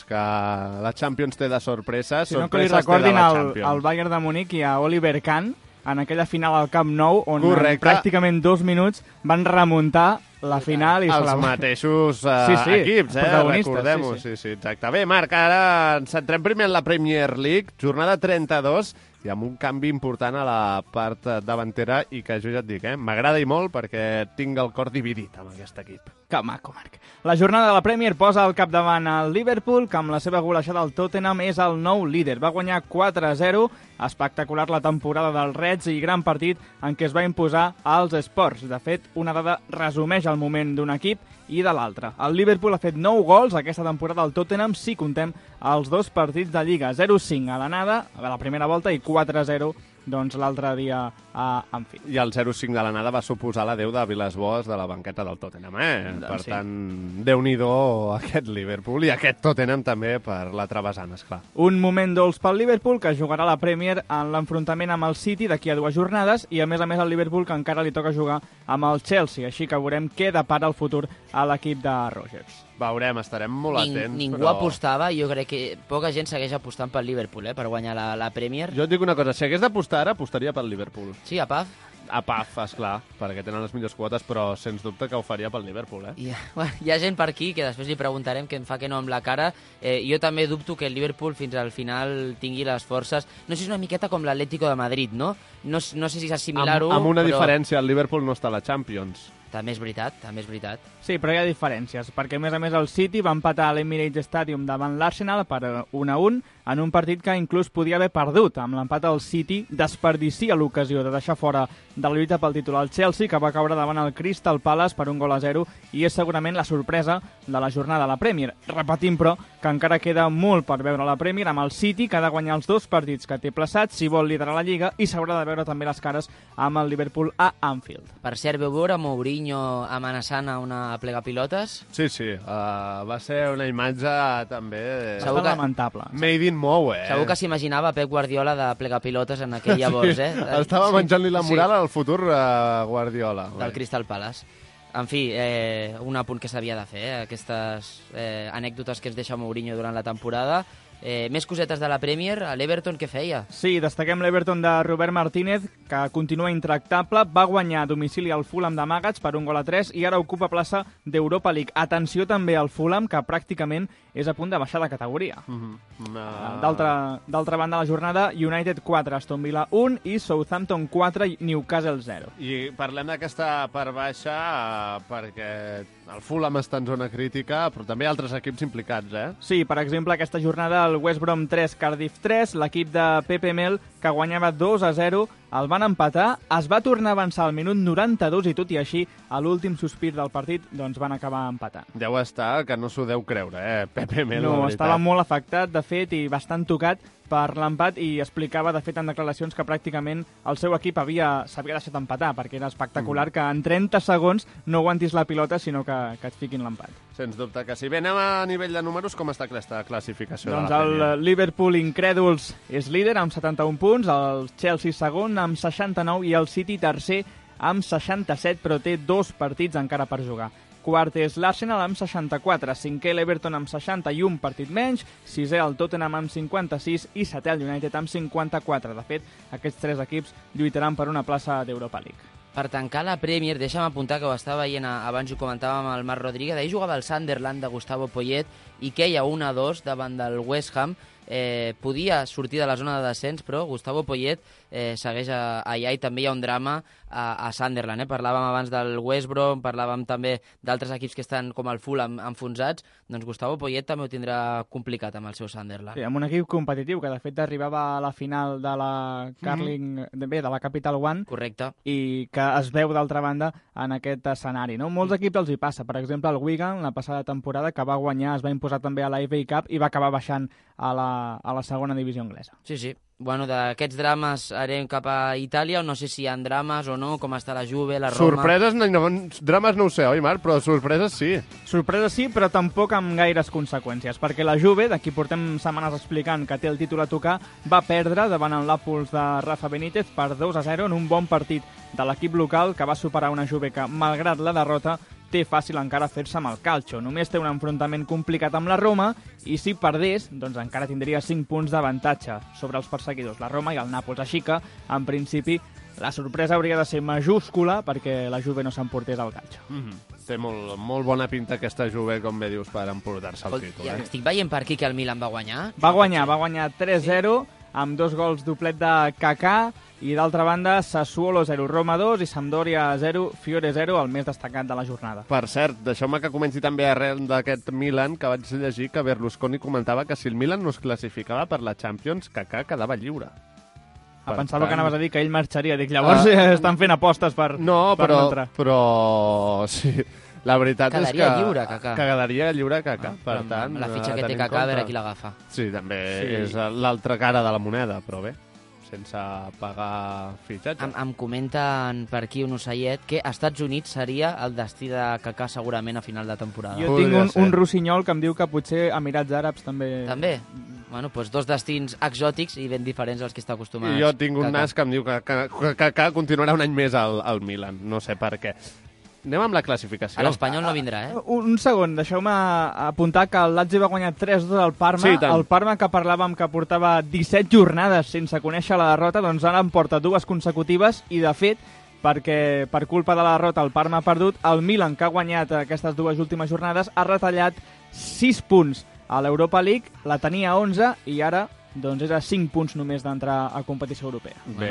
Champions té de sorpreses. Si no, que li recordin al Bayern de Munic i a Oliver Kahn en aquella final al Camp Nou, on en pràcticament 2 minuts van remuntar la final i els mateixos equips, recordem-ho. Sí, exacte. Bé, Marc, ara ens centrem primer en la Premier League, jornada 32, i amb un canvi important a la part davantera i que jo ja et dic, m'agrada i molt perquè tinc el cor dividit amb aquest equip. Que maco, Marc. La jornada de la Premier posa al capdavant el Liverpool, que amb la seva golejada al Tottenham és el nou líder. Va guanyar 4-0, espectacular la temporada dels Reds i gran partit en què es va imposar als Sports. De fet, una dada resumeix el moment d'un equip i de l'altre. El Liverpool ha fet 9 gols aquesta temporada al Tottenham si contem els 2 partits de Lliga. 0-5 a l'anada, a la primera volta, i 4-0 doncs l'altre dia a Anfield. I el 0-5 de l'anada va suposar l'adeu de Vilas-Boas de la banqueta del Tottenham, Per tant, Déu-n'hi-do aquest Liverpool i aquest Tottenham també per la travessana, esclar. Un moment dolç pel Liverpool, que jugarà la Premier en l'enfrontament amb el City d'aquí a 2 jornades, i a més el Liverpool que encara li toca jugar amb el Chelsea, així que veurem què depara el futur a l'equip de Rodgers. Veurem, estarem molt atents. Ningú apostava, jo crec que poca gent segueix apostant pel Liverpool, per guanyar la Premier. Jo et dic una cosa, si hagués d'apostar ara, apostaria pel Liverpool. Sí, a PAF? A PAF, esclar, perquè tenen les millors quotes, però sens dubte que ho faria pel Liverpool, Hi ha gent per aquí, que després li preguntarem què em fa que no amb la cara. Jo també dubto que el Liverpool fins al final tingui les forces. No sé si és una miqueta com l'Atlético de Madrid, no? No sé si assimilar-ho, amb una diferència, el Liverpool no està a la Champions. També és veritat. Sí, però hi ha diferències, perquè a més el City va empatar a l'Emirates Stadium davant l'Arsenal per 1-1 en un partit que inclús podia haver perdut. Amb l'empat el City desperdicia l'ocasió de deixar fora de la lluita pel títol el Chelsea, que va caure davant el Crystal Palace per 1-0 i és segurament la sorpresa de la jornada a la Premier. Repetim, però, que encara queda molt per veure la Premier amb el City, que ha de guanyar els 2 partits que té plaçats si vol liderar la Lliga, i s'haurà de veure també les cares amb el Liverpool a Anfield. Per cert, veu veure Mourinho amenaçant a una plegapilotes? Sí, va ser una imatge també... Segur que lamentable. Made in Mou, Segur que s'imaginava Pep Guardiola de plegapilotes en aquell llavors, Estava menjant-li la moral al futur Guardiola. Del Crystal Palace. En fi, un apunt que s'havia de fer, aquestes anècdotes que ens deixa Mourinho durant la temporada. Més cosetes de la Premier, a l'Everton què feia? Sí, destaquem l'Everton de Robert Martínez, que continua intractable, va guanyar a domicili al Fulham de Magats per 1-3 i ara ocupa plaça d'Europa League. Atenció també al Fulham, que pràcticament és a punt de baixar de categoria. D'altra banda, la jornada, United 4, Aston Villa 1 i Southampton 4, Newcastle 0. I parlem d'aquesta part baixa perquè el Fulham està en zona crítica, però també altres equips implicats, Sí, per exemple, aquesta jornada el West Brom 3, Cardiff 3, l'equip de Pepe Mel, que guanyava 2-0, el van empatar, es va tornar a avançar al minut 92 i tot i així, a l'últim sospir del partit, doncs van acabar empatant. Deu estar que no s'ho deu creure, Pepe Mel, la veritat. No, estava molt afectat, de fet, i bastant tocat per l'empat i explicava, de fet, en declaracions que pràcticament el seu equip s'havia deixat empatar, perquè era espectacular que en 30 segons no aguantis la pilota, sinó que et fiquin l'empat. Sens dubte que sí. Bé, anem a nivell de números. Com està aquesta classificació doncs de la Premier? El Liverpool incrèduls és líder amb 71 punts, el Chelsea segon amb 69 i el City tercer amb 67, però té 2 partits encara per jugar. Quart és l'Arsenal amb 64, cinquè l'Everton amb 60 i un partit menys, sisè el Tottenham amb 56 i setè el United amb 54. De fet, aquests 3 equips lluitaran per una plaça d'Europa League. Per tancar la Premier, deixa'm apuntar que ho estava veient abans, ho comentàvem amb el Marc Rodríguez, ahir jugava el Sunderland de Gustavo Poyet i queia 1-2 davant del West Ham. Podia sortir de la zona de descens, però Gustavo Poyet segueix allà i també hi ha un drama a Sunderland. Parlàvem abans del West Brom, parlàvem també d'altres equips que estan com el Fulham enfonsats, doncs Gustavo Poyet també ho tindrà complicat amb el seu Sunderland. Sí, amb un equip competitiu que de fet arribava a la final de la Carling, de la Capital One. Correcte. I que es veu d'altra banda en aquest escenari, no? Molts equips els hi passa. Per exemple, el Wigan, la passada temporada, que va guanyar, es va imposar també a la FA Cup i va acabar baixant a la segona divisió anglesa. Sí, sí. Bueno, d'aquests drames anem cap a Itàlia, no sé si hi ha drames o no, com està la Juve, la Roma... Sorpreses, drames no ho sé, oi, Marc? Però sorpreses sí. Sorpreses sí, però tampoc amb gaires conseqüències, perquè la Juve, d'aquí portem setmanes explicant que té el títol a tocar, va perdre davant el Nàpols de Rafa Benítez per 2-0 en un bon partit de l'equip local que va superar una Juve que, malgrat la derrota, té fàcil encara fer-se amb el calcio. Només té un enfrontament complicat amb la Roma i si perdés, doncs encara tindria 5 punts d'avantatge sobre els perseguidors, la Roma i el Nàpols. Així que, en principi, la sorpresa hauria de ser majúscula perquè la Juve no s'emportés al calcio. Té molt bona pinta aquesta Juve, com bé dius, per emportar-se el títol. Estic veient per aquí que el Milan va guanyar. Va guanyar 3-0 amb 2 gols doblet de Kaká. I d'altra banda, Sassuolo 0, Roma 2 i Sampdoria 0, Fiore 0, el més destacat de la jornada. Per cert, deixeu-me que comenci també arrel d'aquest Milan, que vaig llegir que Berlusconi comentava que si el Milan no es classificava per la Champions, Kaká quedava lliure. Pensava que anaves a dir que ell marxaria. Dic, llavors estan fent apostes per no entrar. Però sí, la veritat és que... Quedaria lliure Kaká. Per tant, la fitxa que té Kaká, a veure qui l'agafa. Sí, també és l'altra cara de la moneda, però bé, sense pagar fitxatge. Em comenten per aquí un ocellet que als Estats Units seria el destí de Kaká segurament a final de temporada. Jo tinc un rossinyol que em diu que potser Emirats Àrabs també... També? Bueno, doncs 2 destins exòtics i ben diferents als que està acostumat. I jo tinc un nas que em diu que Kaká continuarà un any més al Milan, no sé per què. Anem amb la classificació. L'Espanyol no vindrà, Un segon, deixeu-me apuntar que el Lazio va guanyar 3-2 al Parma. Sí, el Parma, que parlàvem que portava 17 jornades sense conèixer la derrota, doncs ara en porta 2 consecutives i, de fet, perquè per culpa de la derrota el Parma ha perdut, el Milan, que ha guanyat aquestes 2 últimes jornades, ha retallat 6 punts a l'Europa League, la tenia 11 i ara doncs és a 5 punts només d'entrar a competició europea. Bé,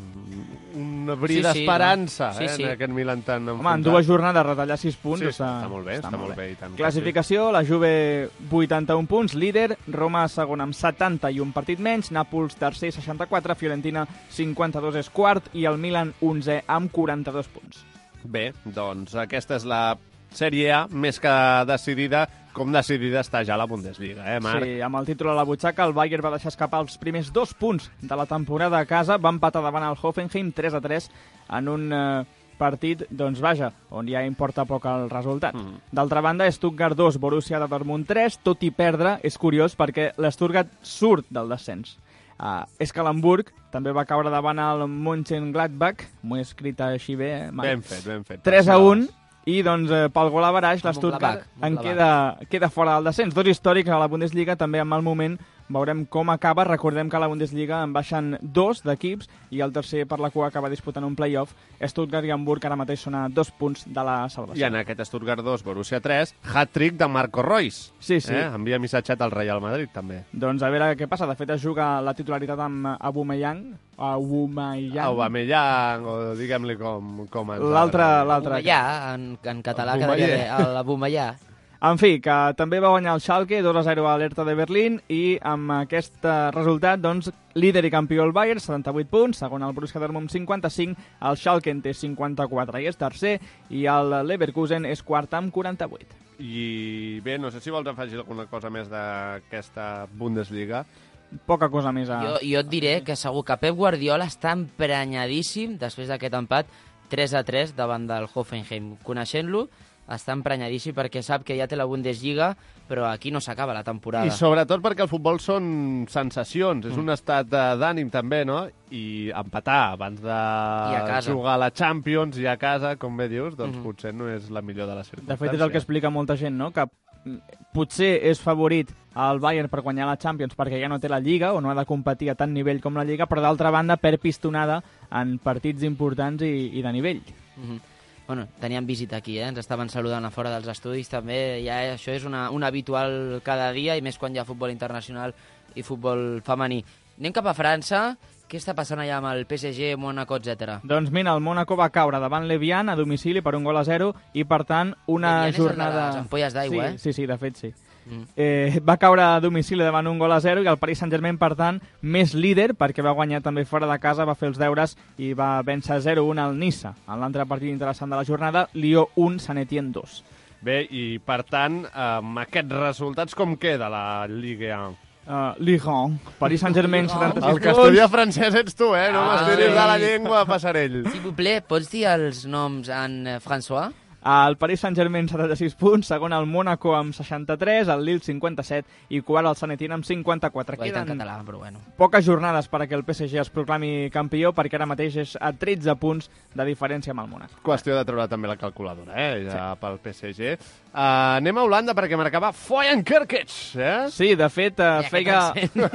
un bri d'esperança en aquest Milan tan enfrontat. Home, en 2 jornades retallar 6 punts està molt bé, està molt bé. I tant. Classificació, la Juve 81 punts, líder, Roma segon amb 70 i un partit menys, Nàpols tercer 64, Fiorentina 52 és quart i el Milan 11 amb 42 punts. Bé, doncs aquesta és la Sèrie A més que decidida, com decidida està ja la Bundesliga, Marc? Sí, amb el títol a la butxaca, el Bayern va deixar escapar els primers 2 punts de la temporada a casa, va empatar davant el Hoffenheim 3-3 en un partit, doncs vaja, on ja importa poc el resultat. D'altra banda, Stuttgart 2, Borussia de Dortmund 3, tot i perdre, és curiós perquè l'Stuttgart surt del descens. És que l'Hamburg també va caure davant el Mönchengladbach, m'ho he escrit així bé, Ben fet. 3-1, i doncs, pel gol average l'Stuttgart queda fora del descens. Dos històrics a la Bundesliga, també en mal moment. Veurem com acaba. Recordem que a la Bundesliga en baixen 2 d'equips i el tercer per la cua acaba disputant un play-off. Stuttgart i Hamburg ara mateix són a 2 punts de la salvació. I en aquest Stuttgart 2, Borussia 3, hat-trick de Marco Reus. Sí. Envia missatget al Real Madrid, també. Doncs a veure què passa. De fet, es juga la titularitat amb Aubameyang, o diguem-li com ens l'altre. Aubameyang, en català quedaria l'Aubameyang. En fi, que també va guanyar el Schalke 2-0 a l'Hertha de Berlín i amb aquest resultat, doncs, líder i campió el Bayern, 78 punts, segon el Borussia Dortmund 55, el Schalke en té 54 i és tercer, i el Leverkusen és quart amb 48. I bé, no sé si vols afegir alguna cosa més d'aquesta Bundesliga. Poca cosa més Jo et diré que segur que Pep Guardiola està emprenyadíssim després d'aquest empat 3-3 davant del Hoffenheim. Coneixent-lo, està emprenyadíssim perquè sap que ja té la Bundesliga, però aquí no s'acaba la temporada. I sobretot perquè el futbol són sensacions, és un estat d'ànim també, no? I empatar abans de jugar a la Champions i a casa, com bé dius, doncs potser no és la millor de les circumstàncies. De fet, és el que explica molta gent, no? Que potser és favorit el Bayern per guanyar la Champions perquè ja no té la Lliga o no ha de competir a tant nivell com la Lliga, però d'altra banda perd pistonada en partits importants i de nivell. Bueno, teníem visita aquí, ens estaven saludant a fora dels estudis també, ja això és una habitual cada dia i més quan hi ha futbol internacional i futbol femení. Anem cap a França, què està passant allà amb el PSG, Mónaco, etc? Doncs mira, el Mónaco va caure davant l'Evian a domicili per 1-0 i per tant una jornada... Les ampolles d'aigua, Sí, de fet sí. Va caure a domicili davant 1-0 i el Paris Saint-Germain, per tant, més líder perquè va guanyar també fora de casa, va fer els deures i va vèncer 0-1 al Niça. En l'altre partit interessant de la jornada, Lió 1, Saint-Étienne 2. Bé, i per tant, amb aquests resultats com queda la Ligue 1? Ligue 1, Paris Saint-Germain 76 punts. El que estudia francès ets tu, no m'estiris de la llengua, passarell. S'il vous plaît, pots dir els noms en François? El Paris Saint-Germain 76 punts, segon el Mónaco amb 63, el Lille 57 i quart el Saint-Étienne amb 54. Queden en català, però bueno. Poques jornades perquè el PSG es proclami campió, perquè ara mateix és a 13 punts de diferència amb el Mónaco. Qüestió de treure també la calculadora, ja pel PSG. Anem a Holanda perquè marcava Foyan Kerkech, Sí, de fet, feia...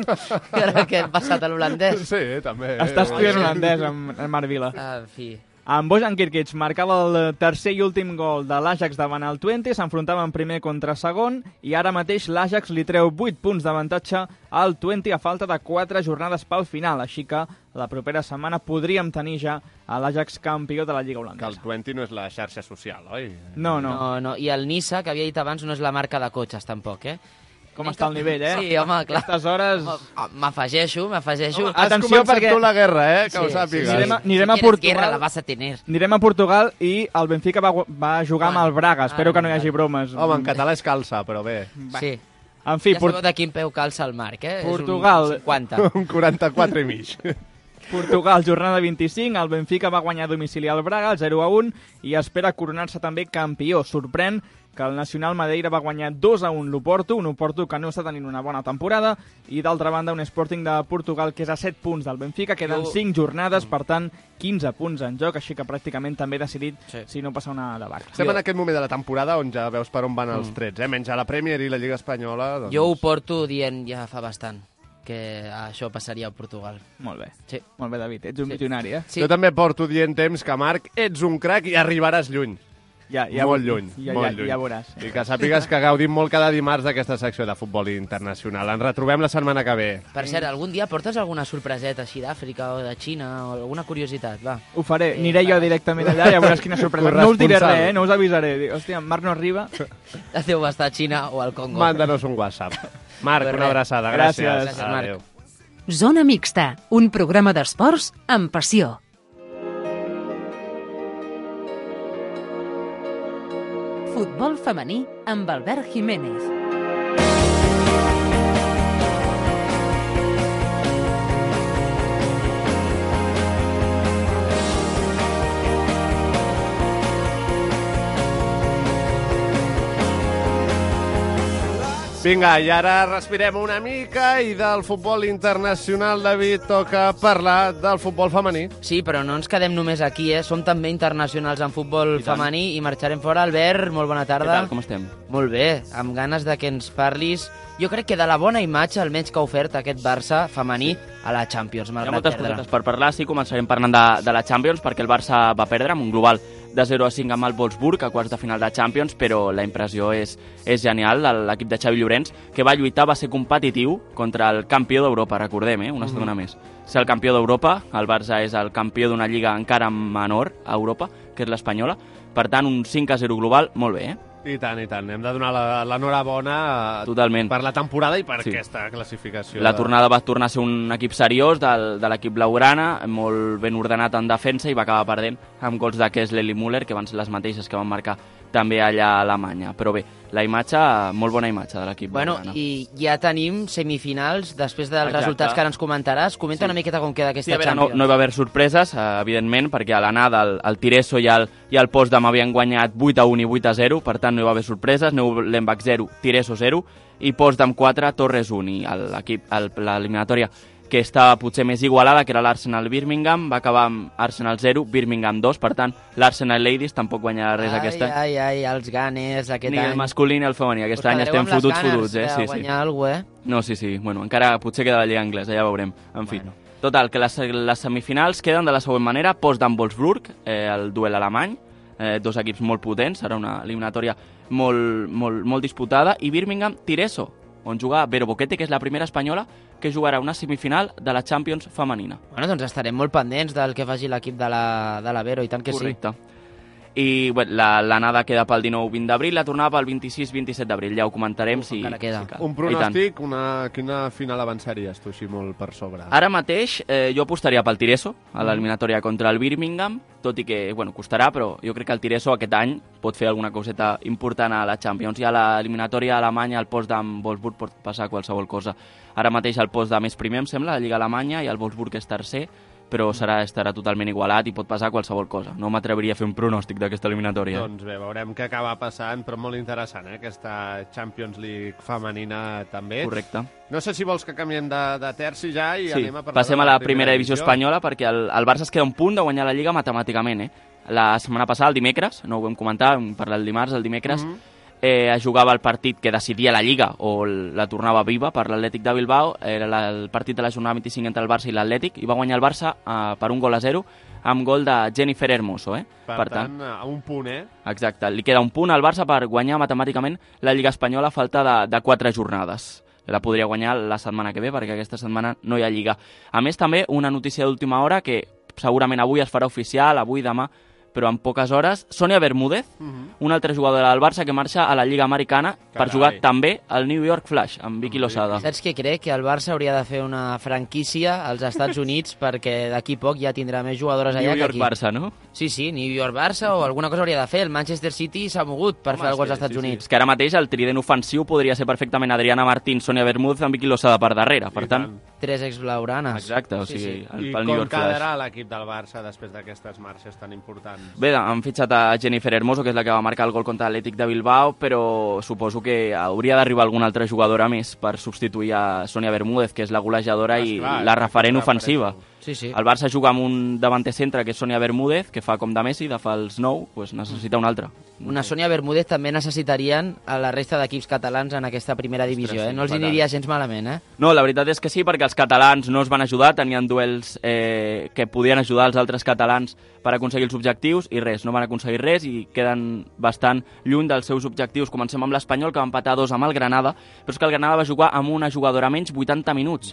Crec que hem passat a l'holandès. Sí, també. Està estudiant holandès amb Marc Vila. En fi... En Bojan Kirkic marcava el tercer i últim gol de l'Ajax davant el Twente, s'enfrontaven primer contra segon i ara mateix l'Ajax li treu 8 punts d'avantatge al Twente a falta de 4 jornades pel final, així que la propera setmana podríem tenir ja a l'Ajax campió de la Lliga holandesa. Que el Twente no és la xarxa social, oi? No. I el Niça, que havia dit abans, no és la marca de cotxes tampoc, Com està el nivell, Sí, home, clar. Aquestes hores... M'afegeixo. Atenció, perquè... tu la guerra, que ho sàpigues. Anirem a Portugal. Guerra la vas a tener. Anirem a Portugal i el Benfica va jugar amb el Braga. Espero que no hi hagi bromes. Home, en català és calça, però bé. Sí. En fi, ja sabeu de quin peu calça el Marc, Portugal. És un 50. Un 44 i mig. Portugal, jornada 25, el Benfica va guanyar a domicili al Braga, el 0-1, i espera coronar-se també campió. Sorprèn que el Nacional Madeira va guanyar 2-1 l'Oporto, un Oporto que no està tenint una bona temporada, i d'altra banda un Sporting de Portugal que és a 7 punts del Benfica, queden 5 jornades, per tant 15 punts en joc, així que pràcticament també decidit si no passa una debacle. Estem en aquest moment de la temporada on ja veus per on van els trets, menys a la Premier i la Lliga Espanyola. Doncs... Jo ho porto dient ja fa bastant que això passaria a Portugal. Molt bé. Sí. Molt bé, David. Ets un visionari, Sí. Jo també porto dient temps que, Marc, ets un crac i arribaràs lluny. Molt lluny. Ja veuràs. I que sàpigues que gaudim molt cada dimarts d'aquesta secció de futbol internacional. Ens retrobem la setmana que ve. Per cert, algun dia portes alguna sorpreseta així d'Àfrica o de Xina o alguna curiositat, va. Ho faré. Aniré jo directament allà i ja veuràs quina sorpresa. No us diré res, no us avisaré. Hòstia, Marc no arriba. Deu estar a Xina o al Congo. Mándanos un WhatsApp. Marc, una abraçada. Gràcies. Gràcies, Marc. Zona Mixta, un programa d'esports amb passió. Futbol femení amb Albert Jiménez. Vinga, i ara respirem una mica i del futbol internacional, David, toca parlar del futbol femení. Sí, però no ens quedem només aquí, Som també internacionals en futbol femení i marxarem fora. Albert, molt bona tarda. Què tal, com estem? Molt bé, amb ganes de que ens parlis. Jo crec que de la bona imatge, almenys que ha ofert aquest Barça femení a la Champions, Hi ha malgrat moltes perdre. cosetes per parlar, sí, començarem parlant de la Champions, perquè el Barça va perdre amb un global de 0-5 amb el Wolfsburg a quarts de final de Champions, però la impressió és genial de l'equip de Xavi Llorenç, que va lluitar, va ser competitiu contra el campió d'Europa, recordem, una estona més. Ser el campió d'Europa, el Barça és el campió d'una lliga encara menor a Europa, que és l'Espanyola, per tant, un 5-0 global, molt bé, I tant, i tant. Hem de donar l'enhorabona Totalment. per la temporada i per aquesta classificació. La tornada va tornar a ser un equip seriós de l'equip blaugrana, molt ben ordenat en defensa i va acabar perdent amb gols de Kessler i Müller, que van ser les mateixes que van marcar també allà a Alemanya. Però bé, la imatge, molt bona imatge de l'equip blaugrana. I ja tenim semifinals, després dels resultats que ara ens comentaràs. Comenta una miqueta com queda aquesta Champions. No hi va haver sorpreses, evidentment, perquè a l'anada el Tireso i el Potsdam havien guanyat 8-1 i 8-0, per tant no hi va haver sorpreses, Neu-Lembach 0, Tireso 0, i Potsdam 4, Torres 1, i l'eliminatòria que estava potser més igualada, que era l'Arsenal-Birmingham, va acabar amb Arsenal 0, Birmingham 2, per tant, l'Arsenal Ladies tampoc guanyarà res aquest any. Ai, els Gunners aquest any. Ni el masculí ni el femení, aquest any estem fotuts, Sí, guanyar alguna cosa, No, sí, bueno, encara potser queda la Lliga Anglesa, ja veurem, en fi. Total, que les semifinals queden de la següent manera: Potsdam-Wolfsburg, el duel alemany, dos equips molt potents, serà una eliminatòria molt disputada, i Birmingham-Tireso, on juga Vero Boquete, que és la primera espanyola que jugarà una semifinal de la Champions femenina. Bueno, doncs estarem molt pendents del que faci l'equip de la Vero, i tant que Correcte. I bueno, l'anada queda pel 19-20 d'abril, la tornada pel 26-27 d'abril, ja ho comentarem si cal. Un pronòstic, quina final avançaries tu així molt per sobre? Ara mateix jo apostaria pel Tireso a l'eliminatòria contra el Birmingham, tot i que costarà, però jo crec que el Tireso aquest any pot fer alguna coseta important a la Champions, i a l'eliminatòria alemanya, al Potsdam-Wolfsburg, pot passar qualsevol cosa. Ara mateix el Potsdam és primer, em sembla, a la Lliga Alemanya, i el Wolfsburg és tercer, però estarà totalment igualat i pot passar qualsevol cosa. No m'atreviria a fer un pronòstic d'aquesta eliminatòria. Doncs bé, veurem què acaba passant, però molt interessant, aquesta Champions League femenina també. Correcte. No sé si vols que canviem de terci ja i anem a parlar passem a la primera divisió espanyola, perquè el Barça es queda un punt de guanyar la Lliga matemàticament. La setmana passada, el dimecres, no ho vam comentar, vam parlar el dimarts, el dimecres, es jugava el partit que decidia la Lliga o la tornava viva per l'Atlètic de Bilbao, era el partit de la jornada 25 entre el Barça i l'Atlètic, i va guanyar el Barça per 1-0 amb gol de Jennifer Hermoso. Per tant, a un punt, Exacte, li queda un punt al Barça per guanyar matemàticament la Lliga Espanyola a falta de 4 jornades. La podria guanyar la setmana que ve, perquè aquesta setmana no hi ha Lliga. A més, també una notícia d'última hora que segurament avui es farà oficial, avui, demà, però en poques hores, Sonia Bermúdez, una altra jugadora del Barça que marxa a la Lliga Americana per jugar també al New York Flash, amb Vicky Losada. Saps què crec? Que el Barça hauria de fer una franquícia als Estats Units perquè d'aquí poc ja tindrà més jugadores allà que aquí. New York Barça, no? Sí, New York Barça o alguna cosa hauria de fer. El Manchester City s'ha mogut per fer alguna cosa als Estats Units. És que ara mateix el trident ofensiu podria ser perfectament Adriana Martín, Sonia Bermúdez amb Vicky Losada per darrere, per tant... 3 exblaugranes. Exacte, o sigui, I pel New com York Flash. quedarà l'equip del Barça després d'aquestes marxes tan importants? Bé, han fitxat a Jennifer Hermoso, que és la que va marcar el gol contra l'Atlètic de Bilbao, però suposo que hauria d'arribar alguna altra jugadora més per substituir a Sonia Bermúdez, que és la golejadora i la referent ofensiva. Sí. El Barça juga amb un davanter centre, que és Sonia Bermúdez, que fa com de Messi, de fals 9, doncs necessita un altre. Una Sonia Bermúdez també necessitarien a la resta d'equips catalans en aquesta primera divisió, No els aniria gens malament, No, la veritat és que sí, perquè els catalans no es van ajudar, tenien duels que podien ajudar els altres catalans per aconseguir els objectius, i res, no van aconseguir res i queden bastant lluny dels seus objectius. Comencem amb l'Espanyol, que va empatar 2 amb el Granada, però és que el Granada va jugar amb una jugadora menys 80 minuts.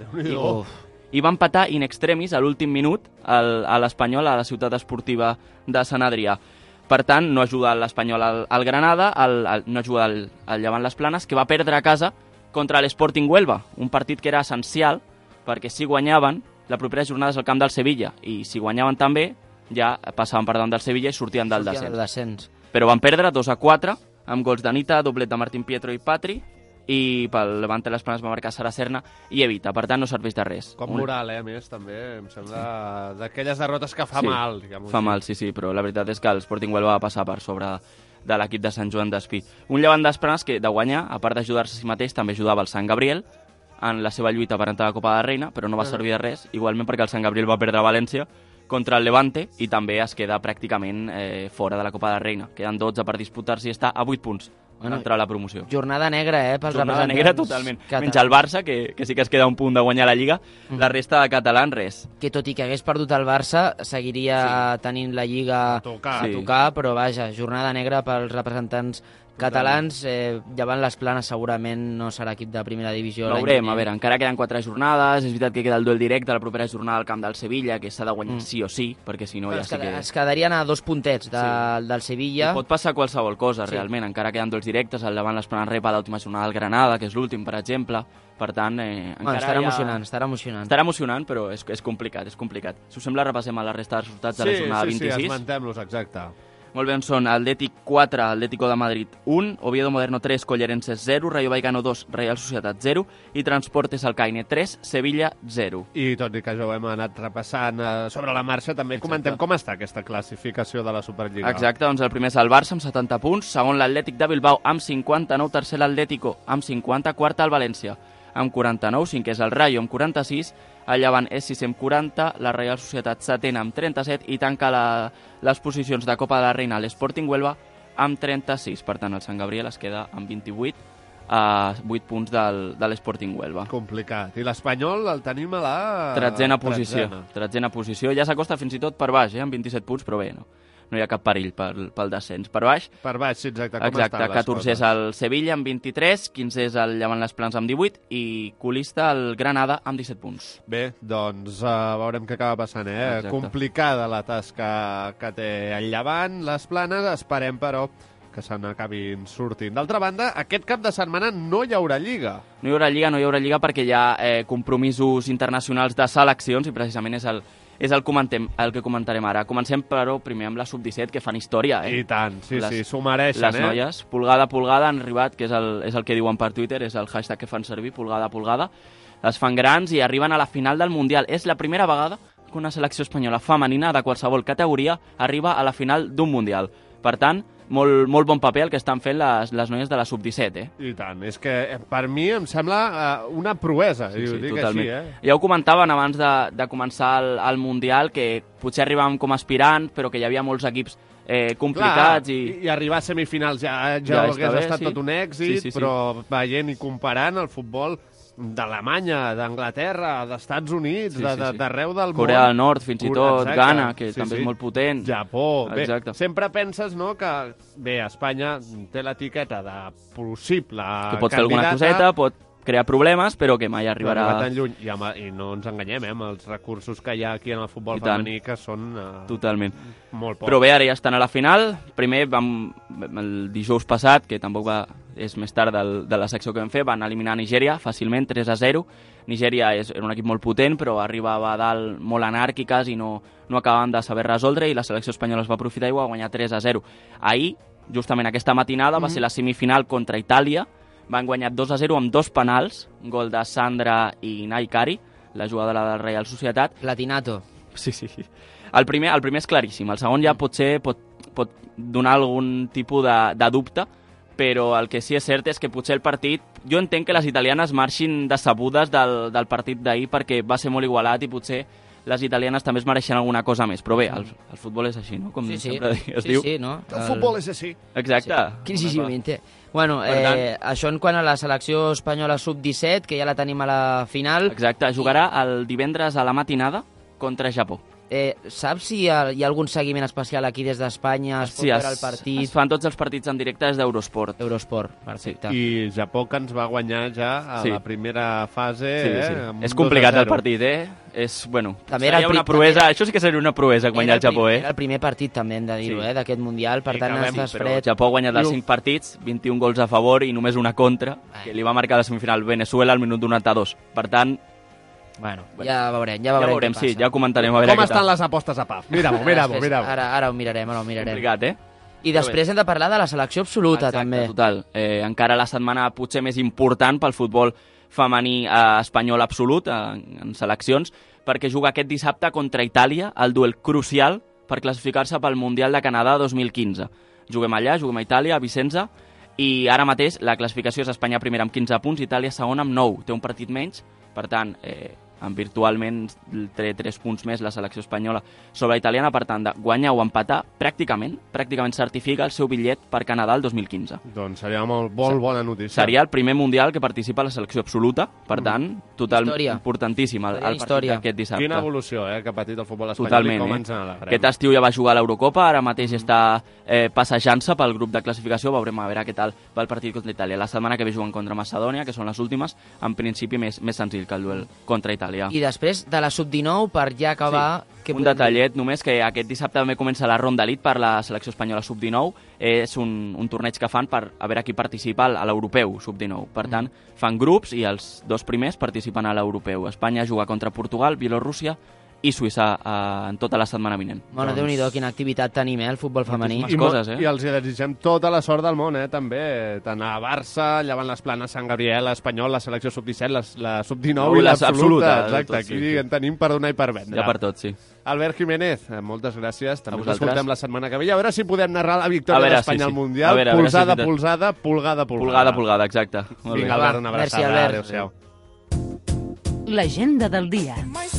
I va empatar in extremis a l'últim minut a l'Espanyol, a la ciutat esportiva de Sant Adrià. Per tant, no ajuda l'Espanyol al Granada, no ajuda al Llevant les Planes, que va perdre a casa contra l'Sporting Huelva, un partit que era essencial, perquè si guanyaven, la propera jornada és al camp del Sevilla, i si guanyaven també, ja passaven per davant del Sevilla i sortien del descens. Però van perdre 2-4, amb gols d'Anita, doblet de Martín Pietro i Patri, i pel Levante les Planes va marcar Sara Serna i Evita, per tant no serveix de res. Com moral, a més, també, em sembla d'aquelles derrotes que fa mal. Fa mal, sí, però la veritat és que el Sporting Huelva va passar per sobre de l'equip de Sant Joan d'Espí. Un Llevant d'Espranes que, de guanyar, a part d'ajudar-se a si mateix, també ajudava el Sant Gabriel en la seva lluita per entrar a la Copa de la Reina, però no va servir de res, igualment perquè el Sant Gabriel va perdre a València contra el Levante i també es queda pràcticament fora de la Copa de la Reina. Queden 12 per disputar-se i està a 8 punts per entrar a la promoció. Jornada negra, pels jornada negra totalment. Menys el Barça, que sí que es queda un punt de guanyar la Lliga, la resta de catalans, res. Que tot i que hagués perdut el Barça, seguiria tenint la Lliga a tocar, però vaja, jornada negra pels representants catalans, llevant les Planes segurament no serà equip de primera divisió. Veurem, a veure, encara queden 4 jornades, és veritat que queda el duel directe la propera jornada al camp del Sevilla, que s'ha de guanyar sí o sí, perquè si no ja sí que... Es quedarien a 2 puntets del Sevilla. I pot passar qualsevol cosa, realment, encara queden duels directes, el davant les Planes rep a l'última jornada del Granada, que és l'últim, per exemple, per tant, encara estarà emocionant. Estarà emocionant, però és complicat, és complicat. Si us sembla, repassem la resta de resultats de la jornada 26. Sí, esmentem-los, exacte. Molt bé, són Atlètic 4, Atlético de Madrid 1, Oviedo Moderno 3, Collerenses 0, Rayo Vallecano 2, Real Societat 0 i Transportes Alcaine 3, Sevilla 0. I tot i que ja ho hem anat repassant sobre la marxa, també comentem com està aquesta classificació de la Superliga. Exacte, doncs el primer és el Barça amb 70 punts, segon l'Atlètic de Bilbao amb 59, tercer l'Atlético amb 50, quart el València amb 49, cinquè és el Rayo amb 46, el Llevant és 6 amb 40, la Real Societat setena amb 37 i tanca les posicions de Copa de la Reina l'Sporting Huelva amb 36. Per tant, el Sant Gabriel es queda amb 28 a 8 punts de l'Sporting Huelva. Complicat. I l'Espanyol el tenim a la... Tretzena posició. Ja s'acosta fins i tot per baix, amb 27 punts, però bé, no hi ha cap perill pel descens. Per baix, sí, exacte. Com estan les 14 és el Sevilla amb 23, 15 és el Llevant les Planes amb 18 i colista el Granada amb 17 punts. Bé, doncs veurem què acaba passant, Exacte. Complicada la tasca que té el Llevant, les Planes, esperem, però, que se n'acabin sortint. D'altra banda, aquest cap de setmana no hi haurà Lliga. No hi haurà Lliga perquè hi ha compromisos internacionals de seleccions i precisament és el que comentarem ara. Comencem, però, primer amb la Sub-17, que fan història, I tant, sí, s'ho mereixen, Les noies, polgada a polgada, han arribat, que és el que diuen per Twitter, és el hashtag que fan servir, polgada a polgada. Les fan grans i arriben a la final del Mundial. És la primera vegada que una selecció espanyola femenina de qualsevol categoria arriba a la final d'un Mundial. Per tant, molt bon paper el que estan fent les noies de la Sub-17, I tant, és que per mi em sembla una proesa, sí, ho dic totalment. així, Ja ho comentaven abans de començar el Mundial, que potser arribàvem com aspirants, però que hi havia molts equips complicats. Clar, i arribar a semifinals ja hagués estat tot un èxit, sí. Però veient i comparant el futbol d'Alemanya, d'Anglaterra, d'Estats Units, d'arreu del món. Corea del Nord, fins i tot, Ghana, que també és molt potent. Japó. Bé, sempre penses que, Espanya té l'etiqueta de possible que pot fer alguna coseta, pot crear problemes, però que mai arribarà... tan lluny. I no ens enganyem, amb els recursos que hi ha aquí en el futbol femení, que són totalment molt pocs. Però bé, ara ja estan a la final. Primer, el dijous passat, que tampoc és més tard de la secció que vam fer, van eliminar Nigèria fàcilment, 3-0. Nigèria era un equip molt potent, però arribava a dalt molt anàrquiques i no acabaven de saber resoldre, i la selecció espanyola es va aprofitar i va guanyar 3-0. Ahir, justament aquesta matinada, va ser la semifinal contra Itàlia. Van guanyar 2-0 amb 2 penals, un gol de Sandra i Naikari, la jugadora de la Real Societat. Platinato. Sí. El primer és claríssim, el segon ja potser pot donar algun tipus de dubte, però el que sí és cert és que potser el partit... Jo entenc que les italianes marxin decebudes del partit d'ahir perquè va ser molt igualat i potser les italianes també es mereixen alguna cosa més. Però bé, el futbol és així, no? Com sempre es diu. Sí, no? El futbol és així. Exacte. Cricisivamente. Bueno, això en quant a la selecció espanyola sub-17, que ja la tenim a la final. Exacte, jugarà el divendres a la matinada contra Japó. Saps si hi ha algun seguiment especial aquí des d'Espanya? Es pot veure el partit? Es fan tots els partits en directe des d'Eurosport. Eurosport, perfecte. I Japó, que ens va guanyar ja a la primera fase. És complicat el partit, també era una proesa. Això sí que seria una proesa guanyar el Japó, Era el primer partit, també hem de dir-ho, d'aquest Mundial. Per tant, estàs fred. Japó ha guanyat els 5 partits, 21 gols a favor i només una contra, que li va marcar la semifinal Venezuela al minut 92. Per tant, ja veurem què passa. Sí, ja ho comentarem a veure com estan les apostes a PAF. Mira-m'ho. Ara ho mirarem. Complicat, I després hem de parlar de la selecció absoluta, també. Total. Encara la setmana potser més important pel futbol femení espanyol absolut en seleccions, perquè juga aquest dissabte contra Itàlia, el duel crucial per classificar-se pel Mundial de Canadà 2015. juguem allà, juguem a Itàlia, a Vicenza, i ara mateix la classificació és Espanya primera amb 15 punts, Itàlia segona amb 9, té un partit menys, per tant, virtualment té 3 punts més la selecció espanyola sobre la italiana, per tant, de guanyar o empatar pràcticament certifica el seu bitllet per Canadà el 2015. Doncs seria molt bona notícia. Seria el primer mundial que participa la selecció absoluta, per tant, importantíssim el partit d'aquest dissabte. Quina evolució que ha patit el futbol espanyol. Totalment, i com ens n'alegrem. Aquest estiu ja va jugar a l'Eurocopa, ara mateix està passejant-se pel grup de classificació, veurem a veure què tal va el partit contra Itàlia. La setmana que ve juguen contra Macedònia, que són les últimes, en principi més senzill que el duel contra Itàlia. I després de la sub-19, per ja acabar... Sí. Un detallet només, que aquest dissabte també comença la ronda elit per la selecció espanyola sub-19. És un torneig que fan per a veure qui participa a l'europeu sub-19. Per tant, fan grups i els 2 primers participen a l'europeu. Espanya juga contra Portugal, Bielorússia i Suïssa en tota la setmana vinent. Bueno, Déu-n'hi-do, quina activitat tenim, el futbol femení. I els desitgem tota la sort del món, també. Tant a Barça, Llevant les Planes, Sant Gabriel, Espanyol, la selecció sub-17, la sub-19 i l'absoluta. Exacte, aquí en tenim per donar i per vendre. Ja per tot, sí. Albert Jiménez, moltes gràcies. També us escoltem la setmana que ve. A veure si podem narrar la victòria d'Espanya al Mundial. Polzada, pulgada, exacte. Vinga, Albert, una abraçada. Adéu-siau. L'agenda del dia.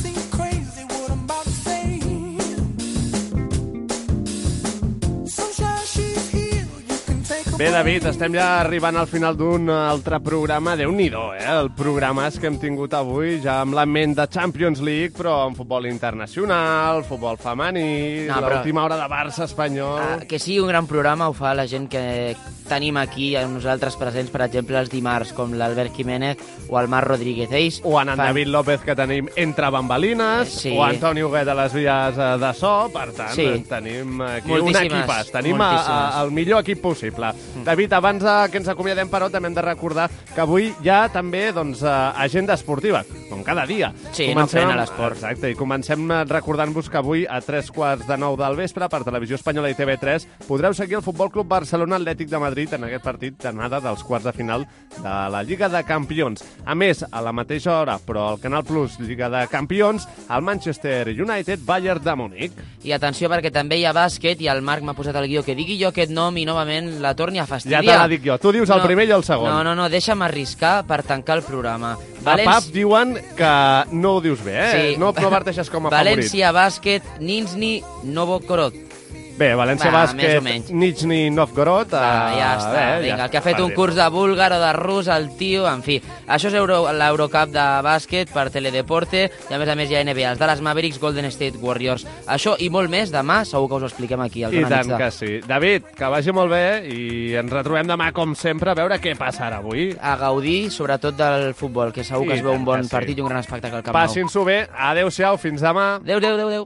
Bé, David, estem ja arribant al final d'un altre programa. Déu-n'hi-do, el programa que hem tingut avui, ja amb la ment de Champions League, però en futbol internacional, futbol femení, l'última hora de Barça-Espanyol... Que sigui un gran programa ho fa la gent que tenim aquí, nosaltres presents, per exemple, els dimarts, com l'Albert Jiménez o el Marc Rodríguez. Ells o en David López, que tenim entre bambalines, o Antoni Huguet a les vies de so, per tant, tenim aquí un equipàs, tenim el millor equip possible. David, abans que ens acomiadem, però, també hem de recordar que avui hi ha també agenda esportiva, com cada dia. Sí, no frena l'esport. Exacte, i comencem recordant-vos que avui, a 3:15 del vespre, per Televisió Espanyola i TV3, podreu seguir el Futbol Club Barcelona Atlètic de Madrid en aquest partit d'anada dels quarts de final de la Lliga de Campions. A més, a la mateixa hora, però al Canal Plus Lliga de Campions, el Manchester United Bayern de Múnich. I atenció, perquè també hi ha bàsquet, i el Marc m'ha posat el guió que digui jo aquest nom i novament la torni a fastidiar. Ja te la dic jo. Tu dius el primer i el segon. No, deixa'm arriscar per tancar el programa. A PAP diuen que no ho dius bé, Sí. No parteixes com a favorit. València Bàsquet, Nizhny Novgorod. Bé, València Bàsquet, Nizhny Novgorod... Ja està, vinga, el que ha fet un curs de búlgar o de rus, el tio, en fi. Això és l'Eurocup de bàsquet per Teledeporte, i a més hi ha NBA, els Dallas Mavericks, Golden State Warriors. Això i molt més, demà segur que us ho expliquem aquí. I tant que sí. David, que vagi molt bé i ens retrobem demà, com sempre, a veure què passarà avui. A gaudir, sobretot, del futbol, que segur que es veu un bon partit i un gran espectacle al Camp Nou. Passin-s'ho bé. Adéu-siau, fins demà. Adéu.